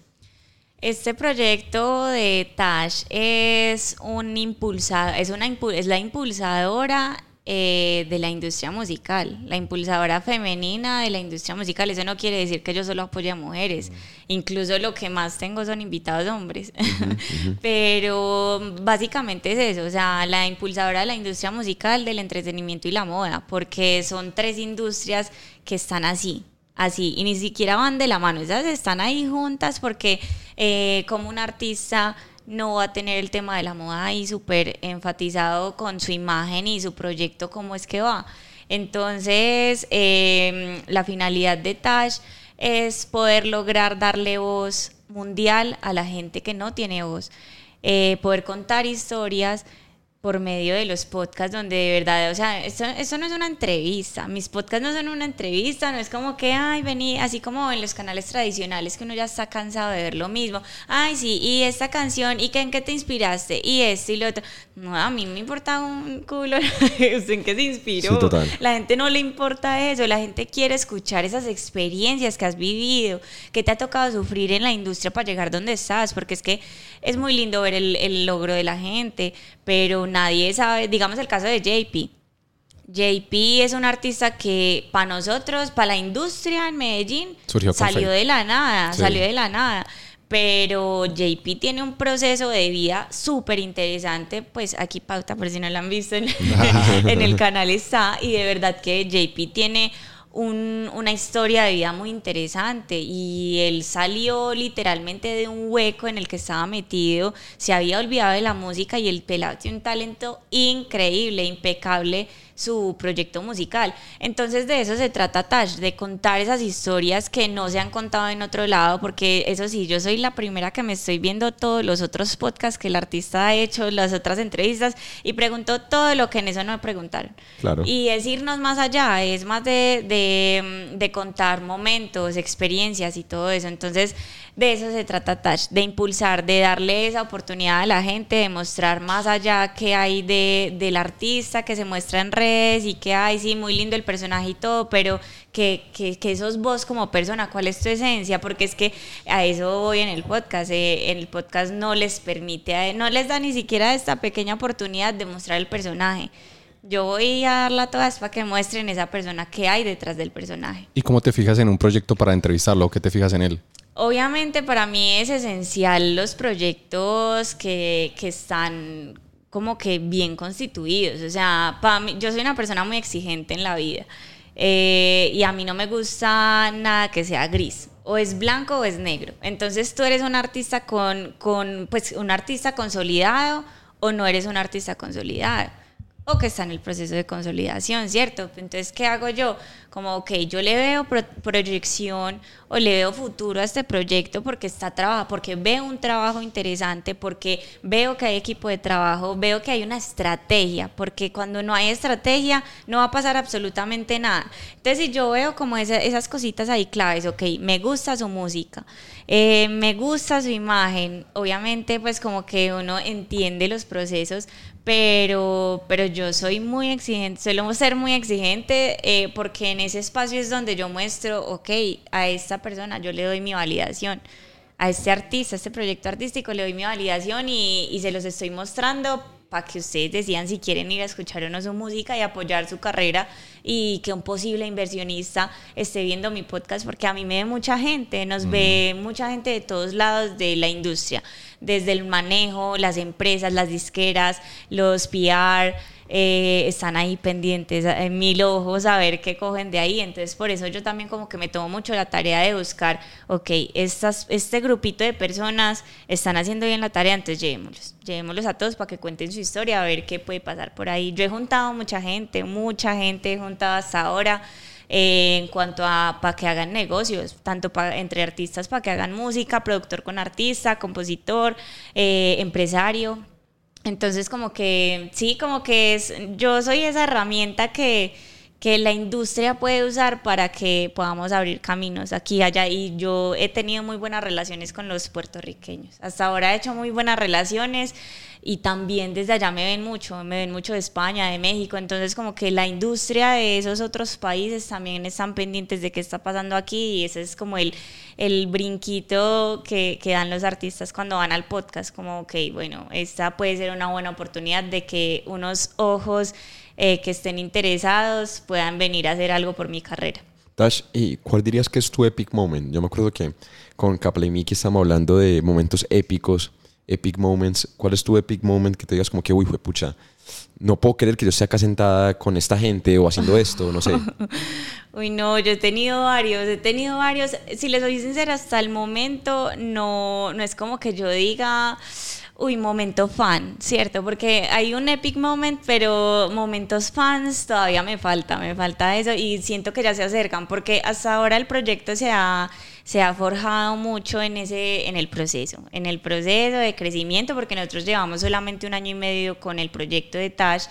C: Este proyecto de Tash es, un impulsa, es, una, es la impulsadora eh, de la industria musical, la impulsadora femenina de la industria musical. Eso no quiere decir que yo solo apoye a mujeres, uh-huh. Incluso lo que más tengo son invitados hombres, uh-huh, uh-huh. Pero básicamente es eso, o sea, la impulsadora de la industria musical, del entretenimiento y la moda, porque son tres industrias que están así. Así, y ni siquiera van de la mano, esas están ahí juntas porque eh, como un artista no va a tener el tema de la moda ahí súper enfatizado con su imagen y su proyecto, cómo es que va. Entonces, eh, la finalidad de Tash es poder lograr darle voz mundial a la gente que no tiene voz, eh, poder contar historias por medio de los podcasts donde de verdad, o sea, esto, esto no es una entrevista, mis podcasts no son una entrevista, no es como que, ay, vení, así como en los canales tradicionales que uno ya está cansado de ver lo mismo, ay, sí, y esta canción, y que en qué te inspiraste, y esto y lo otro, no, a mí me importa un culo, ¿usted en qué se inspiró?
A: Sí, total.
C: La gente no le importa eso, la gente quiere escuchar esas experiencias que has vivido, que te ha tocado sufrir en la industria para llegar donde estás, porque es que es muy lindo ver el, el logro de la gente, pero nadie sabe, digamos el caso de J P. J P es un artista que para nosotros, para la industria en Medellín,
B: surgió
C: salió
B: fe.
C: de la nada,
A: Sí.
C: salió de la nada. Pero J P tiene un proceso de vida súper interesante, pues aquí pauta por si no lo han visto en, en el canal está, y de verdad que J P tiene un, una historia de vida muy interesante y él salió literalmente de un hueco en el que estaba metido, se había olvidado de la música y el pelado tiene un talento increíble, impecable su proyecto musical. Entonces de eso se trata Tash, de contar esas historias que no se han contado en otro lado, porque eso sí, yo soy la primera que me estoy viendo todos los otros podcasts que el artista ha hecho, las otras entrevistas, y pregunto todo lo que en eso no me preguntaron.
A: Claro.
C: Y es irnos más allá, es más de, de, de contar momentos, experiencias y todo eso. Entonces de eso se trata Tash, de impulsar, de darle esa oportunidad a la gente, de mostrar más allá qué hay de, del artista que se muestra en redes y que hay, sí, muy lindo el personaje y todo, pero que, que, que sos vos como persona, cuál es tu esencia, porque es que a eso voy en el podcast, eh, en el podcast no les permite, no les da ni siquiera esta pequeña oportunidad de mostrar el personaje. Yo voy a darla todas para que muestren esa persona que hay detrás del personaje.
B: ¿Y cómo te fijas en un proyecto para entrevistarlo? ¿Qué te fijas en él?
C: Obviamente para mí es esencial los proyectos que, que están como que bien constituidos. O sea, para mí, yo soy una persona muy exigente en la vida eh, y a mí no me gusta nada que sea gris. O es blanco o es negro. Entonces tú eres un artista con, con pues un artista consolidado o no eres un artista consolidado. O que está en el proceso de consolidación, ¿cierto? Entonces, ¿qué hago yo? Como, ok, yo le veo pro- proyección o le veo futuro a este proyecto porque está trabajo, porque veo un trabajo interesante, porque veo que hay equipo de trabajo, veo que hay una estrategia, porque cuando no hay estrategia no va a pasar absolutamente nada. Entonces, si yo veo como esa, esas cositas ahí claves, ok, me gusta su música, eh, me gusta su imagen, obviamente pues como que uno entiende los procesos, pero, pero yo soy muy exigente, suelo ser muy exigente eh, porque en ese espacio es donde yo muestro, ok, a esta persona yo le doy mi validación, a este artista, a este proyecto artístico le doy mi validación y, y se los estoy mostrando para que ustedes decidan si quieren ir a escuchar o no su música y apoyar su carrera y que un posible inversionista esté viendo mi podcast, porque a mí me ve mucha gente, nos mm. ve mucha gente de todos lados de la industria, desde el manejo, las empresas, las disqueras, los P R, eh, están ahí pendientes, en mil ojos a ver qué cogen de ahí. Entonces por eso yo también como que me tomo mucho la tarea de buscar, ok, estas, este grupito de personas están haciendo bien la tarea, entonces llevémoslos, llevémoslos a todos para que cuenten su historia, a ver qué puede pasar por ahí. Yo he juntado mucha gente, mucha gente he juntado hasta ahora. Eh, en cuanto a para que hagan negocios, tanto pa, entre artistas para que hagan música, productor con artista, compositor, eh, empresario. Entonces como que sí, como que es, yo soy esa herramienta que, que la industria puede usar para que podamos abrir caminos aquí y allá, y yo he tenido muy buenas relaciones con los puertorriqueños, hasta ahora he hecho muy buenas relaciones y también desde allá me ven mucho, me ven mucho de España, de México, entonces como que la industria de esos otros países también están pendientes de qué está pasando aquí, y ese es como el, el brinquito que, que dan los artistas cuando van al podcast, como ok, bueno, esta puede ser una buena oportunidad de que unos ojos eh, que estén interesados puedan venir a hacer algo por mi carrera.
A: Tash, ¿y cuál dirías que es tu epic moment? Yo me acuerdo que con Capla y Miki estamos hablando de momentos épicos, epic moments. ¿Cuál es tu epic moment que te digas como que, uy, pucha, no puedo creer que yo esté acá sentada con esta gente o haciendo esto, no sé?
C: Uy, no, yo he tenido varios, he tenido varios. Si les soy sincera, hasta el momento no, no es como que yo diga, uy, momento fan, ¿cierto? Porque hay un epic moment, pero momentos fans todavía me falta, me falta eso, y siento que ya se acercan, porque hasta ahora el proyecto se ha, se ha forjado mucho en, ese, en el proceso, en el proceso de crecimiento, porque nosotros llevamos solamente un año y medio con el proyecto de Tash,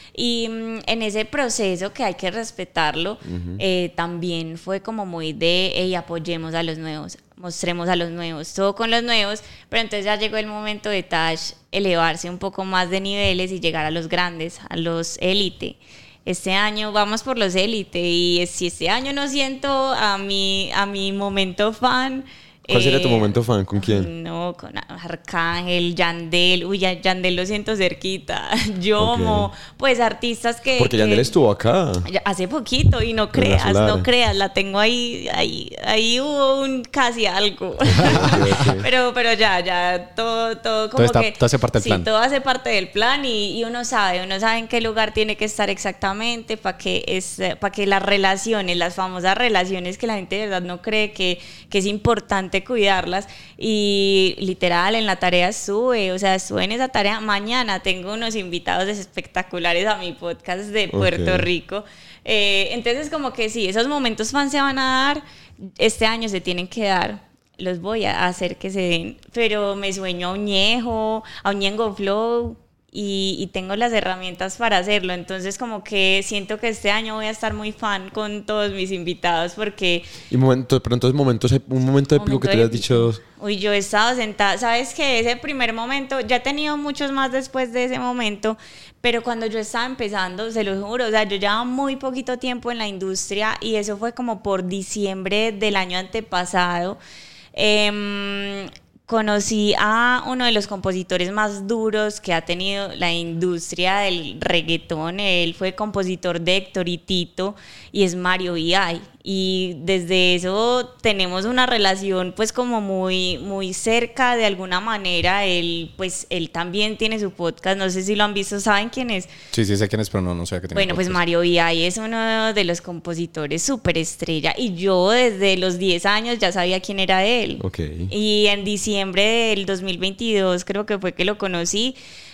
C: y um, en ese proceso, que hay que respetarlo, uh-huh. eh, también fue como muy de, hey, apoyemos a los nuevos, mostremos a los nuevos, todo con los nuevos, pero entonces ya llegó el momento de Tash elevarse un poco más de niveles y llegar a los grandes, a los élite. Este año vamos por los élite, y si este año no siento a mi, a mi momento fan.
A: ¿Cuál sería
C: eh,
A: tu momento fan? ¿Con quién?
C: No, con Arcángel, Yandel. Uy, ya Yandel lo siento cerquita. Yomo, okay. Pues artistas que...
A: Porque Yandel
C: que,
A: estuvo acá.
C: Hace poquito, y no creas, no creas, la tengo ahí, ahí, ahí hubo un casi algo. Okay, okay. pero, pero ya, ya, todo, todo como
B: todo está,
C: que...
B: Todo hace parte del
C: sí,
B: plan.
C: todo hace parte del plan, y, y uno sabe, uno sabe en qué lugar tiene que estar exactamente para que, es, para que las relaciones, las famosas relaciones que la gente de verdad no cree que, que es importante importante cuidarlas. Y literal, en la tarea estuve, o sea, estuve en esa tarea. Mañana tengo unos invitados espectaculares a mi podcast de Puerto okay. Rico. Eh, entonces, como que sí, esos momentos fans se van a dar, este año se tienen que dar. Los voy a hacer que se den, pero me sueño a Uñejo, a Uñengo Flow, y, y tengo las herramientas para hacerlo. Entonces, como que siento que este año voy a estar muy fan con todos mis invitados, porque...
A: Y momento, pero entonces momentos, un momento épico momento que te hayas dicho...
C: Uy, yo he estado sentada, ¿sabes qué? Ese primer momento, ya he tenido muchos más después de ese momento, pero cuando yo estaba empezando, se lo juro, o sea, yo llevaba muy poquito tiempo en la industria, y eso fue como por diciembre del año antepasado. Eh, conocí a uno de los compositores más duros que ha tenido la industria del reggaetón. Él fue compositor de Héctor y Tito, y es Mario V I. Y desde eso tenemos una relación pues como muy, muy cerca de alguna manera. Él pues él también tiene su podcast, no sé si lo han visto, ¿saben quién es?
B: Sí, sí sé quién es, pero no, no sé qué tiene.
C: Bueno, pues Mario V I es uno de los compositores súper estrella, y yo desde los diez años ya sabía quién era él.
A: Okay.
C: Y en diciembre del dos mil veintidós creo que fue que lo conocí,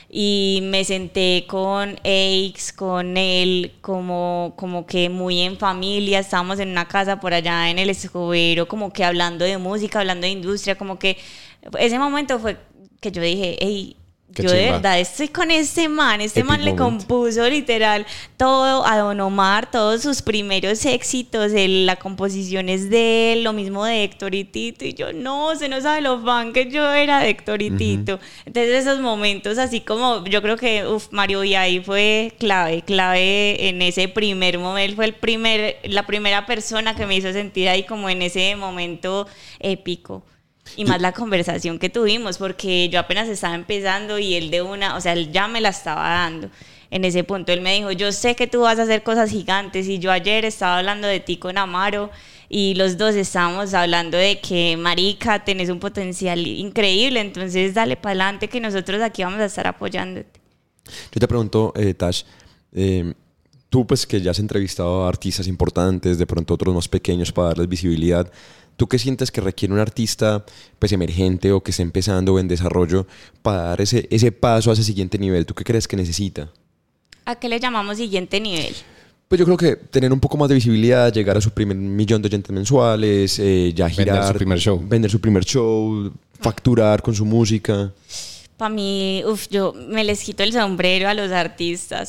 C: y me senté con Aix, con él, como, como que muy en familia. Estábamos en una casa por allá en el Escobedo, como que hablando de música, hablando de industria. Como que ese momento fue que yo dije, hey,
B: Qué
C: yo
B: chimba.
C: de verdad estoy con este man. Este
A: Epic
C: man le
A: moment.
C: compuso literal todo a Don Omar, todos sus primeros éxitos. El, la composición es de él, lo mismo de Héctor y Tito. Y yo, no, se no sabe lo fan que yo era de Héctor y uh-huh. Tito. Entonces, esos momentos, así como yo creo que uf, Mario V I fue clave, clave en ese primer momento. Él fue el primer, la primera persona que me hizo sentir ahí como en ese momento épico. Y más la conversación que tuvimos, porque yo apenas estaba empezando y él de una, o sea, él ya me la estaba dando. En ese punto él me dijo, yo sé que tú vas a hacer cosas gigantes, y yo ayer estaba hablando de ti con Amaro, y los dos estábamos hablando de que, marica, tenés un potencial increíble, entonces dale para adelante, que nosotros aquí vamos a estar apoyándote.
A: Yo te pregunto, eh, Tash, eh, tú pues que ya has entrevistado a artistas importantes, de pronto otros más pequeños para darles visibilidad, ¿tú qué sientes que requiere un artista pues emergente o que esté empezando o en desarrollo para dar ese, ese paso a ese siguiente nivel? ¿Tú qué crees que necesita?
C: ¿A qué le llamamos siguiente nivel?
A: Pues yo creo que tener un poco más de visibilidad, llegar a su primer millón de oyentes mensuales, eh, ya girar,
B: vender su primer show,
A: vender su primer show, facturar con su música.
C: Para mí, uf, yo me les quito el sombrero a los artistas,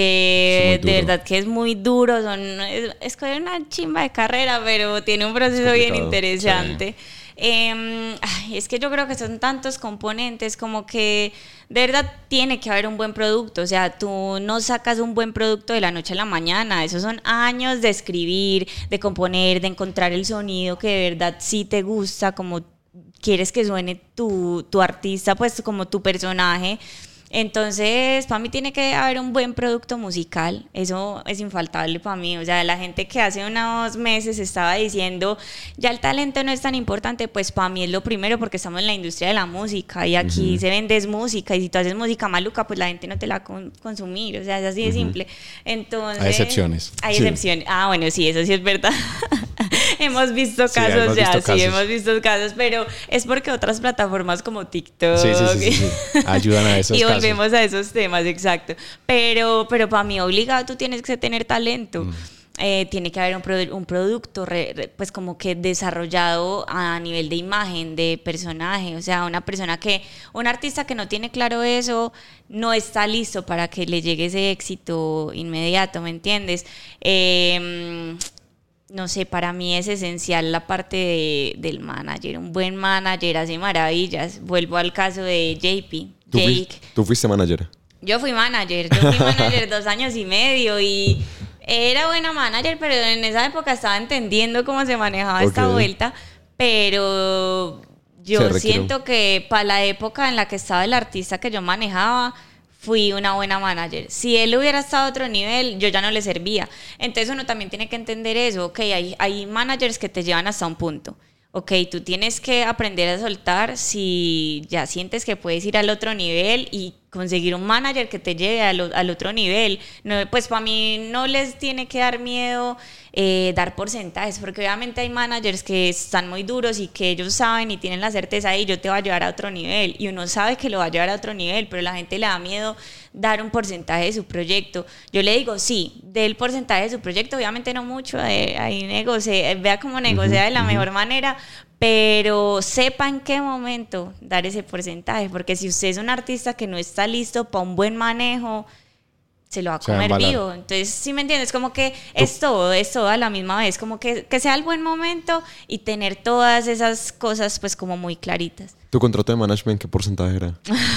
C: porque de verdad que es muy duro. Son, es, es una chimba de carrera, pero tiene un proceso bien interesante. Sí. Eh, ay, es que yo creo que son tantos componentes, como que de verdad tiene que haber un buen producto. O sea, tú no sacas un buen producto de la noche a la mañana. Esos son años de escribir, de componer, de encontrar el sonido que de verdad sí te gusta, como quieres que suene tu, tu artista, pues como tu personaje. Entonces, para mí tiene que haber un buen producto musical. Eso es infaltable para mí. O sea, la gente que hace unos meses estaba diciendo, ya el talento no es tan importante, pues para mí es lo primero, porque estamos en la industria de la música, y aquí uh-huh. se vende es música, y si tú haces música maluca, pues la gente no te la va a con- consumir. O sea, es así de uh-huh. simple. Entonces,
B: hay excepciones.
C: Hay
B: sí.
C: excepciones. Ah, bueno, sí, eso sí es verdad. hemos visto casos sí, hemos ya, visto sí, casos. hemos visto casos, pero es porque otras plataformas como TikTok
B: sí, sí, sí, sí, sí. ayudan a esos
C: y
B: casos.
C: volvemos a esos temas, exacto. Pero, pero para mí obligado tú tienes que tener talento. Mm. Eh, tiene que haber un, produ- un producto re, re, pues como que desarrollado a nivel de imagen, de personaje. O sea, una persona que, un artista que no tiene claro eso, no está listo para que le llegue ese éxito inmediato, ¿me entiendes? Eh, no sé, para mí es esencial la parte de, del manager. Un buen manager hace maravillas. Vuelvo al caso de J P.
A: ¿Tú,
C: Jake.
A: Fuiste, ¿Tú fuiste manager?
C: Yo fui manager. Yo fui manager dos años y medio, y era buena manager, pero en esa época estaba entendiendo cómo se manejaba okay. esta vuelta. Pero yo siento que para la época en la que estaba el artista que yo manejaba, fui una buena manager. Si él hubiera estado a otro nivel, yo ya no le servía. Entonces uno también tiene que entender eso. Ok, hay, hay managers que te llevan hasta un punto. Ok, tú tienes que aprender a soltar si ya sientes que puedes ir al otro nivel y conseguir un manager que te lleve al, al otro nivel. No, pues para mí no les tiene que dar miedo eh, dar porcentajes, porque obviamente hay managers que están muy duros y que ellos saben y tienen la certeza y yo te voy a llevar a otro nivel, y uno sabe que lo va a llevar a otro nivel, pero la gente le da miedo dar un porcentaje de su proyecto. Yo le digo, sí, dé el porcentaje de su proyecto, obviamente no mucho, eh, ahí negocie, vea cómo negocia uh-huh, de la uh-huh. mejor manera, pero sepa en qué momento dar ese porcentaje, porque si usted es un artista que no está listo para un buen manejo, se lo va a comer vivo. Entonces, ¿sí me entiendes? Como que es todo, es todo a la misma vez, como que, que sea el buen momento y tener todas esas cosas pues como muy claritas.
A: ¿Tu contrato de management qué porcentaje era?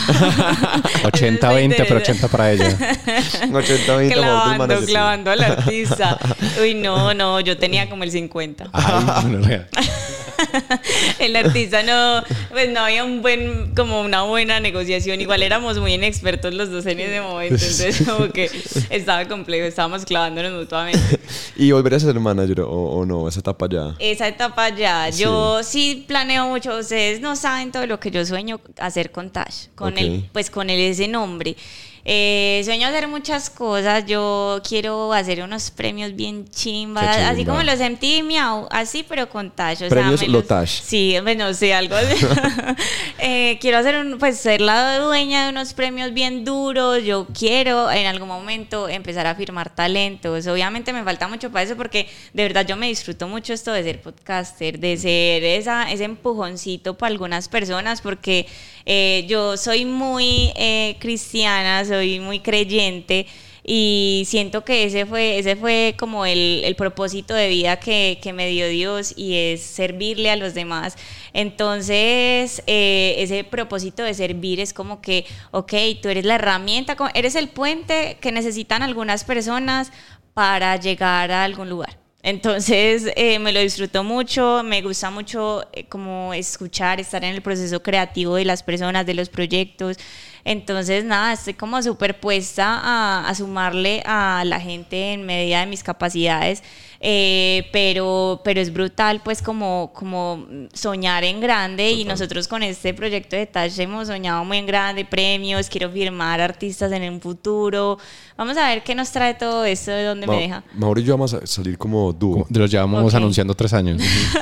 B: ochenta veinte, pero ochenta para ella.
A: ochenta veinte
C: clavando, clavando al artista. Uy, no, no, yo tenía como el cincuenta. Ay, no, no. El artista no, pues no había un buen, como una buena negociación. Igual éramos muy inexpertos los dos en ese momento, entonces como que estaba complejo, estábamos clavándonos mutuamente.
A: ¿Y volverías a ser manager o, o no? Esa etapa ya.
C: Esa etapa ya. Sí. Yo sí planeo mucho. Ustedes no saben todo lo que yo sueño hacer con Tash, con okay. el, pues con el, ese nombre. Eh, sueño hacer muchas cosas. Yo quiero hacer unos premios bien chimbas, chimba. Así como los M T V Miau, así pero con Tash. O
A: premios
C: sea,
A: lo los, Tash.
C: Sí, bueno, sí, algo así. eh, quiero hacer un, pues ser la dueña de unos premios bien duros. Yo quiero en algún momento empezar a firmar talentos. Obviamente me falta mucho para eso, porque de verdad yo me disfruto mucho esto de ser podcaster, de ser esa, ese empujoncito para algunas personas, porque eh, yo soy muy eh, cristiana, soy muy creyente y siento que ese fue, ese fue como el, el propósito de vida que, que me dio Dios, y es servirle a los demás. Entonces eh, ese propósito de servir es como que, ok, tú eres la herramienta, eres el puente que necesitan algunas personas para llegar a algún lugar. Entonces eh, me lo disfruto mucho, me gusta mucho eh, como escuchar, estar en el proceso creativo de las personas, de los proyectos. Entonces nada, estoy como súper puesta a, a sumarle a la gente en medida de mis capacidades, eh, pero, pero es brutal pues como, como soñar en grande. Total. Y nosotros con este proyecto de Tash hemos soñado muy en grande, premios, quiero firmar artistas en un futuro. Vamos a ver qué nos trae todo esto, de dónde Ma- me deja.
A: Mauro y yo vamos a salir como dúo.
B: De los llevamos okay. anunciando tres años.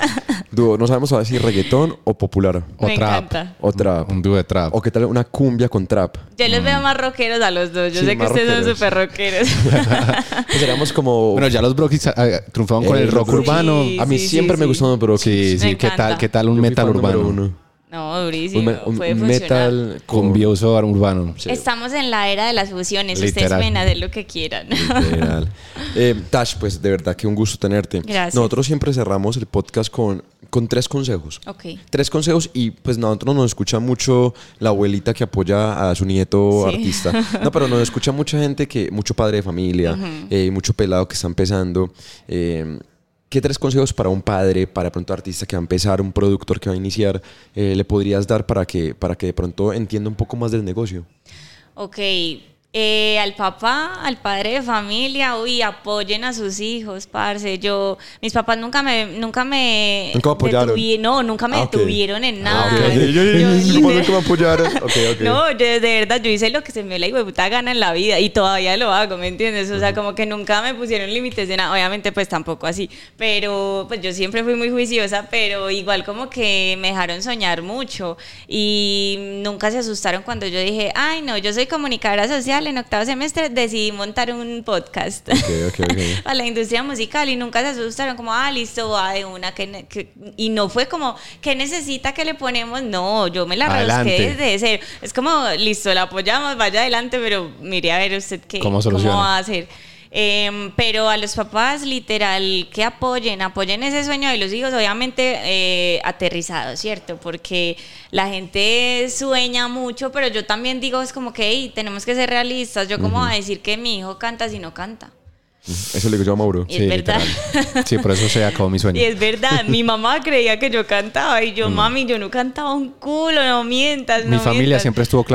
A: Dúo, no sabemos si reggaetón o popular.
B: O
C: me
B: trap.
C: Encanta.
A: O trap.
B: Un, un dúo de trap.
A: O qué tal una cumbia con trap.
C: Yo les mm. veo más rockeros a los dos. Yo sí, sé que ustedes rockeros. Son súper rockeros.
A: Pues seríamos como...
B: Bueno, ya los Brokis uh, triunfaban con el, el rock sí, urbano.
A: A mí
C: sí,
A: siempre
C: sí,
A: me
C: sí.
A: gustaron los Brokis.
B: Sí, sí. ¿Qué tal, ¿Qué tal un
A: Yo
B: metal urbano?
C: No, durísimo.
A: Un, un,
C: puede
A: un
C: funcionar.
A: metal
B: cumbioso urbano.
C: Sí. Estamos en la era de las fusiones.
B: Literal.
C: Ustedes pueden hacer lo que quieran.
A: Literal. eh, Tash, pues de verdad que un gusto tenerte.
C: Gracias.
A: Nosotros siempre cerramos el podcast con, con tres consejos.
C: Okay.
A: Tres consejos, y pues nosotros nos escucha mucho la abuelita que apoya a su nieto sí. artista. No, pero nos escucha mucha gente, que mucho padre de familia, uh-huh. eh, mucho pelado que está empezando. Eh, ¿Qué tres consejos para un padre, para pronto artista que va a empezar, un productor que va a iniciar, eh, le podrías dar para que, para que de pronto entienda un poco más del negocio?
C: Ok, eh, al papá, al padre de familia, uy, apoyen a sus hijos, parce. Yo, mis papás nunca me, nunca me
A: ¿Nunca apoyaron?
C: Detuvi- no, nunca me
A: ah, okay.
C: detuvieron en nada.
A: Ah, okay. yo, yo, yo, mis papás nunca me apoyaron. Okay, okay.
C: No, yo, de verdad, yo hice lo que se me dio la hijueputa gana en la vida y todavía lo hago, ¿me entiendes? O sea, uh-huh. como que nunca me pusieron límites de nada. Obviamente, pues tampoco así, pero pues yo siempre fui muy juiciosa, pero igual como que me dejaron soñar mucho y nunca se asustaron cuando yo dije, ay, no, yo soy comunicadora social, en octavo semestre decidí montar un podcast
A: okay, okay, okay.
C: para la industria musical, y nunca se asustaron como, ah, listo, va de una, que, que, y no fue como, ¿qué necesita que le ponemos? No, yo me la rebusqué desde cero. Es como, listo, la apoyamos, vaya adelante, pero mire a ver usted qué,
B: ¿Cómo,
C: cómo va a hacer. Eh, pero a los papás, literal, que apoyen, apoyen ese sueño de los hijos, obviamente eh, aterrizado, ¿cierto? Porque la gente sueña mucho, pero yo también digo, es como que hey, tenemos que ser realistas. Yo, ¿cómo uh-huh. voy a decir que mi hijo canta si no canta?
A: Eso le digo yo a Mauro.
C: Y es sí, verdad.
B: Literal. Sí, por eso se acabó mi sueño.
C: Y es verdad, mi mamá creía que yo cantaba y yo, mm. mami, yo no cantaba un culo, no mientas, no
B: Mi familia
C: mientas.
B: siempre estuvo claro,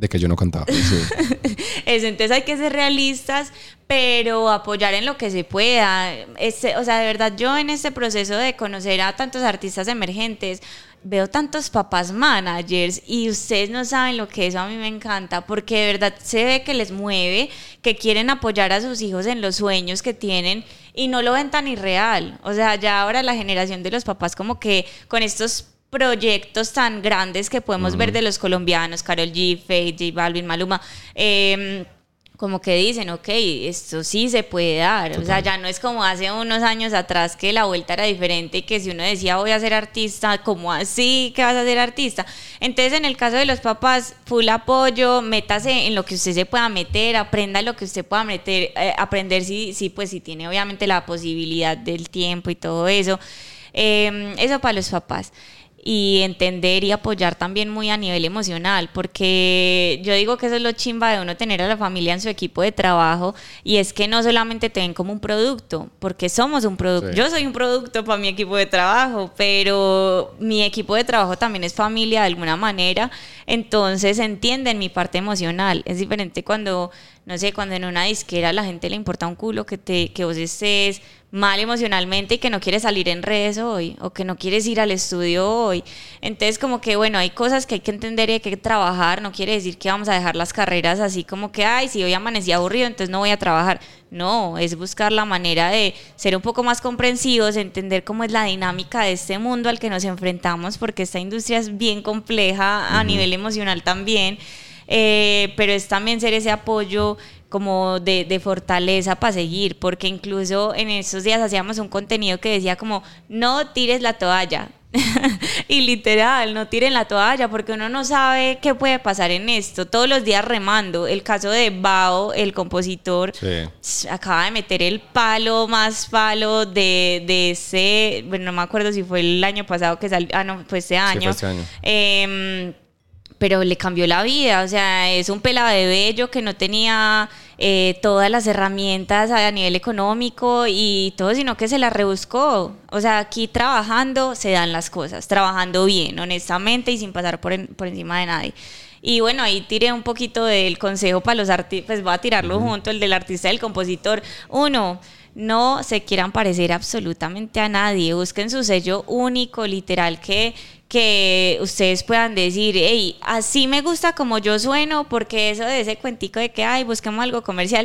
B: de que yo no cantaba.
A: Sí.
C: Eso, entonces hay que ser realistas, pero apoyar en lo que se pueda. Este, o sea, de verdad, yo en este proceso de conocer a tantos artistas emergentes, veo tantos papás managers y ustedes no saben lo que eso a mí me encanta, porque de verdad se ve que les mueve, que quieren apoyar a sus hijos en los sueños que tienen y no lo ven tan irreal. O sea, ya ahora la generación de los papás como que con estos proyectos tan grandes que podemos uh-huh. ver de los colombianos, Karol G, Feid, J Balvin, Maluma, eh, como que dicen, ok, esto sí se puede dar. Total. O sea, ya no es como hace unos años atrás que la vuelta era diferente y que si uno decía voy a ser artista, ¿cómo así que vas a ser artista? Entonces, en el caso de los papás, full apoyo, métase en lo que usted se pueda meter, aprenda lo que usted pueda meter, eh, aprender si, si, pues, si tiene obviamente la posibilidad del tiempo y todo eso. Eh, eso para los papás. Y entender y apoyar también muy a nivel emocional, porque yo digo que eso es lo chimba de uno tener a la familia en su equipo de trabajo, y es que no solamente te ven como un producto, porque somos un producto. Sí. Yo soy un producto para mi equipo de trabajo, pero mi equipo de trabajo también es familia de alguna manera, entonces entienden mi parte emocional. Es diferente cuando, no sé, cuando en una disquera a la gente le importa un culo que, te, que vos estés mal emocionalmente y que no quieres salir en redes hoy, o que no quieres ir al estudio hoy. Entonces como que bueno, hay cosas que hay que entender y hay que trabajar. No quiere decir que vamos a dejar las carreras así como que ay, si hoy amanecí aburrido entonces no voy a trabajar. No, es buscar la manera de ser un poco más comprensivos, entender cómo es la dinámica de este mundo al que nos enfrentamos, porque esta industria es bien compleja a uh-huh. nivel emocional también, eh, pero es también ser ese apoyo como de, de fortaleza para seguir, porque incluso en esos días hacíamos un contenido que decía como no tires la toalla y literal, no tiren la toalla, porque uno no sabe qué puede pasar en esto, todos los días remando. El caso de Bao, el compositor, sí. acaba de meter el palo más palo de, de ese, bueno, no me acuerdo si fue el año pasado que salió, ah no, fue este año, sí, fue este año. Eh, pero le cambió la vida. O sea, es un pelado de bello que no tenía eh, todas las herramientas a nivel económico y todo, sino que se las rebuscó. O sea, aquí trabajando se dan las cosas, trabajando bien, honestamente y sin pasar por, en, por encima de nadie. Y bueno, ahí tiré un poquito del consejo para los artistas, pues voy a tirarlo uh-huh. junto, el del artista y el compositor. Uno, no se quieran parecer absolutamente a nadie, busquen su sello único, literal, que, que ustedes puedan decir, hey, así me gusta como yo sueno, porque eso de ese cuentico de que, ay, busquemos algo comercial,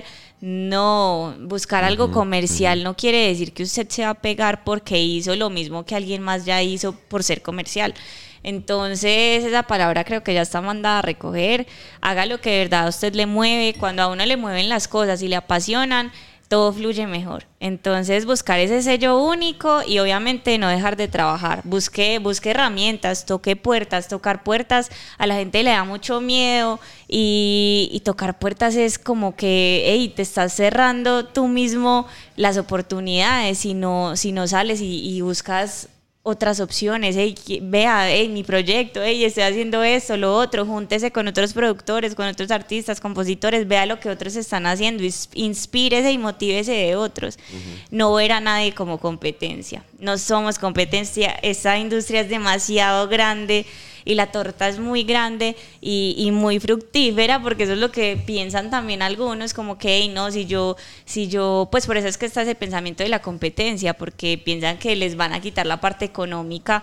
C: no, buscar uh-huh, algo comercial uh-huh. no quiere decir que usted se va a pegar porque hizo lo mismo que alguien más ya hizo por ser comercial. Entonces esa palabra creo que ya está mandada a recoger. Haga lo que de verdad a usted le mueve. Cuando a uno le mueven las cosas y le apasionan, todo fluye mejor. Entonces buscar ese sello único y obviamente no dejar de trabajar. Busque, busque herramientas, toque puertas. Tocar puertas a la gente le da mucho miedo y, y tocar puertas es como que hey, te estás cerrando tú mismo las oportunidades si no, si no sales y, y buscas otras opciones. Hey, vea, hey, mi proyecto, hey, estoy haciendo esto, lo otro, júntese con otros productores, con otros artistas, compositores, vea lo que otros están haciendo, inspírese y motívese de otros. Uh-huh. No ver a nadie como competencia. No somos competencia, esta industria es demasiado grande y la torta es muy grande y, y muy fructífera, porque eso es lo que piensan también algunos, como que, hey, no, si yo, si yo, pues por eso es que está ese pensamiento de la competencia, porque piensan que les van a quitar la parte económica,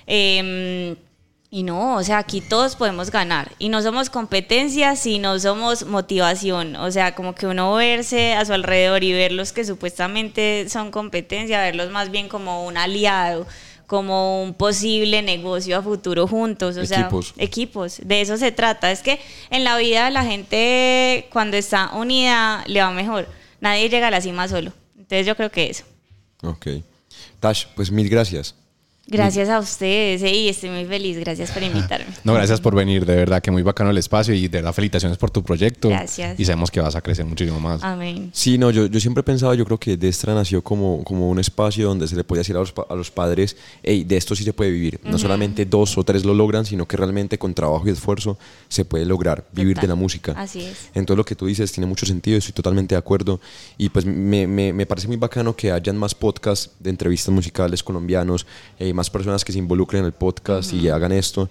C: eh, y no, o sea, aquí todos podemos ganar, y no somos competencia si no somos motivación. O sea, como que uno verse a su alrededor y ver los que supuestamente son competencia, verlos más bien como un aliado, como un posible negocio a futuro juntos, o equipos. sea, equipos, de eso se trata. Es que en la vida la gente cuando está unida le va mejor, nadie llega a la cima solo, entonces yo creo que eso.
A: Ok, Tash, pues mil gracias.
C: Gracias a ustedes, eh, y estoy muy feliz, gracias por invitarme.
B: No, gracias por venir, de verdad que muy bacano el espacio y de verdad felicitaciones por tu proyecto.
C: Gracias.
B: Y sabemos que vas a crecer muchísimo más.
C: Amén.
A: Sí, no, yo, yo siempre he pensado, yo creo que Destra nació como, como un espacio donde se le puede decir a los, a los padres, hey, de esto sí se puede vivir. Uh-huh. No solamente dos o tres lo logran, sino que realmente con trabajo y esfuerzo se puede lograr vivir Total. de la música.
C: Así es.
A: Entonces lo que tú dices tiene mucho sentido, estoy totalmente de acuerdo. Y pues me, me, me parece muy bacano que hayan más podcasts de entrevistas musicales colombianos, eh, más personas que se involucren en el podcast uh-huh. y hagan esto.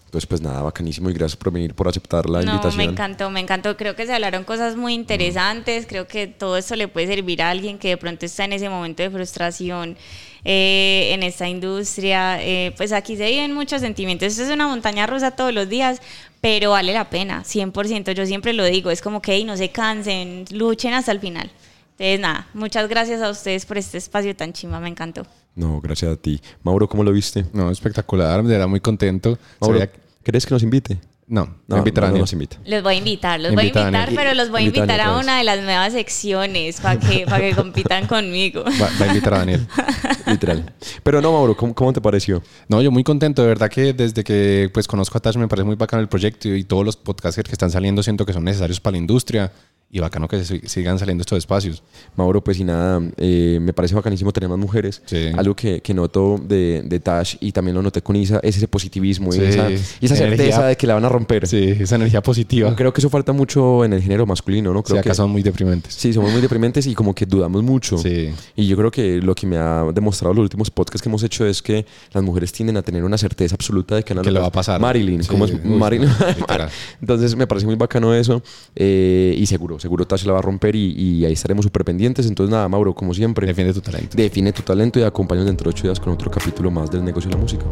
A: Entonces, pues nada, bacanísimo y gracias por venir, por aceptar la
C: no,
A: invitación.
C: Me encantó, me encantó. Creo que se hablaron cosas muy interesantes. Creo que todo esto le puede servir a alguien que de pronto está en ese momento de frustración eh, en esta industria. Eh, pues aquí se viven muchos sentimientos. Esto es una montaña rusa todos los días, pero vale la pena, cien por ciento. Yo siempre lo digo, es como que hey, no se cansen, luchen hasta el final. Entonces, nada, muchas gracias a ustedes por este espacio tan chimba, me encantó.
A: No, gracias a ti. Mauro, ¿cómo lo viste?
B: No, espectacular, me era muy contento.
A: Mauro,
B: Sabía...
A: ¿crees que nos invite?
B: No,
A: no,
B: me invitará
A: no, no
B: Daniel.
A: nos invita.
C: Los voy a invitar, los
B: Invita
C: voy a invitar,
B: a
C: pero los voy a
A: Invita a
C: invitar
A: Daniel
C: a
A: otra
C: una de las nuevas secciones para que, para que compitan conmigo.
B: Va, va a invitar a Daniel.
A: Literal. Pero no, Mauro, ¿cómo, ¿cómo te pareció?
B: No, yo muy contento, de verdad que desde que pues conozco a Tash me parece muy bacano el proyecto y todos los podcasters que están saliendo siento que son necesarios para la industria. Y bacano que sigan saliendo estos espacios.
A: Mauro, pues y nada, eh, me parece bacanísimo tener más mujeres.
B: Sí.
A: Algo que, que noto de, de Tash y también lo noté con Isa es ese positivismo
B: Sí.
A: y esa, y esa certeza
B: Energía.
A: de que la van a romper.
B: Sí, esa energía positiva.
A: Creo que eso falta mucho en el género masculino, ¿no? Creo
B: Sí, acá
A: que
B: son muy deprimentes.
A: sí, somos muy deprimentes y como que dudamos mucho.
B: Sí.
A: Y yo creo que lo que me ha demostrado los últimos podcasts que hemos hecho es que las mujeres tienden a tener una certeza absoluta de que,
B: Que lo va a pasar.
A: Marilyn,
B: Sí.
A: ¿cómo es?
B: Uy,
A: Marilyn.
B: literal.
A: Entonces me parece muy bacano eso. Eh, y seguro, seguro Tash la va a romper y, y ahí estaremos súper pendientes. Entonces nada, Mauro, como siempre,
B: Defiende tu talento.
A: define tu talento y acompáñanos dentro de ocho días con otro capítulo más del negocio de la música.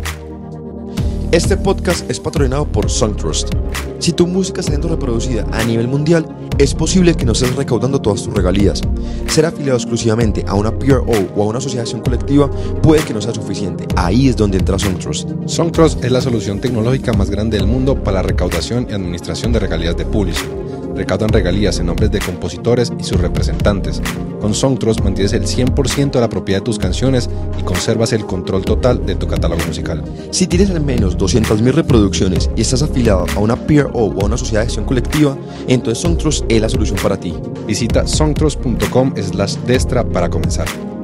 D: Este podcast es patrocinado por Songtrust. Si tu música está siendo reproducida a nivel mundial, es posible que no estés recaudando todas tus regalías. Ser afiliado exclusivamente a una P R O o a una asociación colectiva puede que no sea suficiente. Ahí es donde entra Songtrust.
B: Songtrust es la solución tecnológica más grande del mundo para la recaudación y administración de regalías de publishing. Recaudan regalías en nombres de compositores y sus representantes. Con Songtrust mantienes el cien por ciento de la propiedad de tus canciones y conservas el control total de tu catálogo musical.
D: Si tienes al menos doscientas mil reproducciones y estás afiliado a una P R O o a una asociación colectiva, entonces Songtrust es la solución para ti.
B: Visita songtrust punto com slash destra para comenzar.